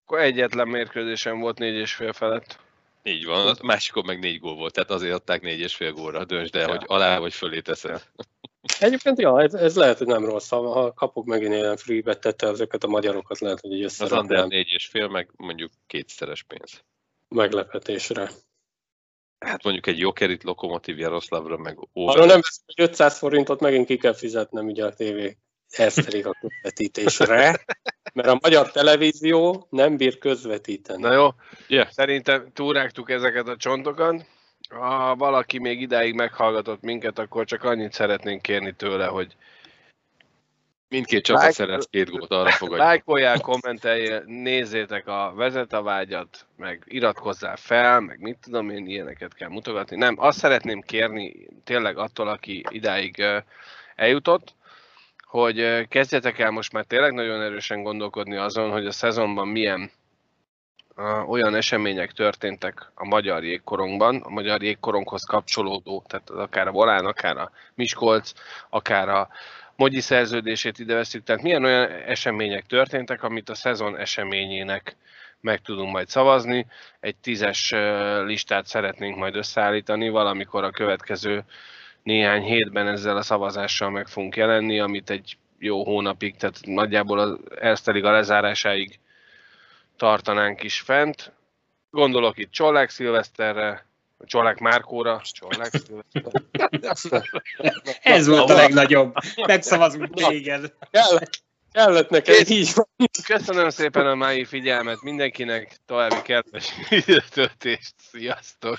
Akkor egyetlen mérkőzésen volt négy és fél felett. Így van, a másikon meg négy gól volt, tehát azért adták négy és fél gólra. Döntsd el, Ja. hogy alá vagy fölé teszed. Egyébként, ja, ez, ez lehet, hogy nem rossz. Ha kapok megint ilyen free bettette ezeket a magyarokat, lehet, hogy így Az Ander összeraknám négy és fél, meg mondjuk kétszeres pénz. meglepetésre. Hát mondjuk egy Jokerit, Lokomotív Jaroszlavra, meg Arról Over. nem veszem, hogy ötszáz forintot megint ki kell fizetnem ugye a tévé Eszterik a közvetítésre, mert a magyar televízió nem bír közvetíteni. Na jó, Yeah. szerintem túrágtuk ezeket a csontokat. Ha valaki még idáig meghallgatott minket, akkor csak annyit szeretnénk kérni tőle, hogy Mindkét csapat Like- szerez két gólt, arra fogadjuk. lájkolják, kommenteljél, nézzétek a Vezet-a-vágyat, meg iratkozzál fel, meg mit tudom én, ilyeneket kell mutogatni. Nem, azt szeretném kérni tényleg attól, aki idáig ö, eljutott, hogy ö, kezdjetek el most már tényleg nagyon erősen gondolkodni azon, hogy a szezonban milyen ö, olyan események történtek a magyar jégkorongban, a magyar jégkoronghoz kapcsolódó, tehát az akár a Volán, akár a Miskolc, akár a Mogyi szerződését ide veszük, tehát milyen olyan események történtek, amit a szezon eseményének meg tudunk majd szavazni. Egy tízes ö, listát szeretnénk majd összeállítani, valamikor a következő néhány hétben ezzel a szavazással meg fogunk jelenni, amit egy jó hónapig, tehát nagyjából az Erste Liga lezárásáig tartanánk is fent. Gondolok itt Csollák Szilveszterre, Csollák Márkóra, Csollák Szilveszterre. Ez volt a legnagyobb. Megszavazunk téged. Kellett, kellett neked, így van. Köszönöm szépen a mai figyelmet mindenkinek, további kedves időtöltést, sziasztok!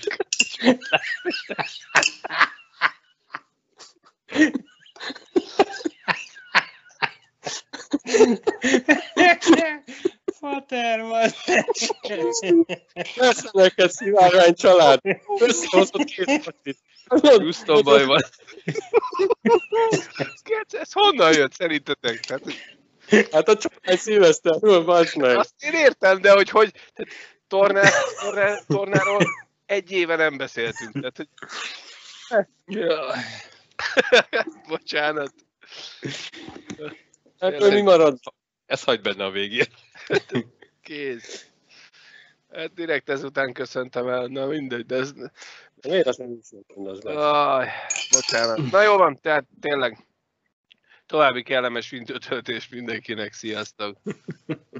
Fater van. Persze neked, szivárvány család. Összehozott két patit. Houston baj van. Ez honnan jött szerintetek? Tehát, Hát a család szilveszterről, bazd meg. azt én értem, de hogy, hogy tehát, tornár, tornár, tornáról egy éve nem beszéltünk. Tehát, hogy... Bocsánat. Hát mi marad? Ez hagyd benne a végén. Kész. Hát direkt ezután köszöntem el, na mindegy, de ez... Miért azt nem is mondom, az Aj, bocsánat. Na jó van, tehát tényleg további kellemes időtöltést mindenkinek, sziasztok!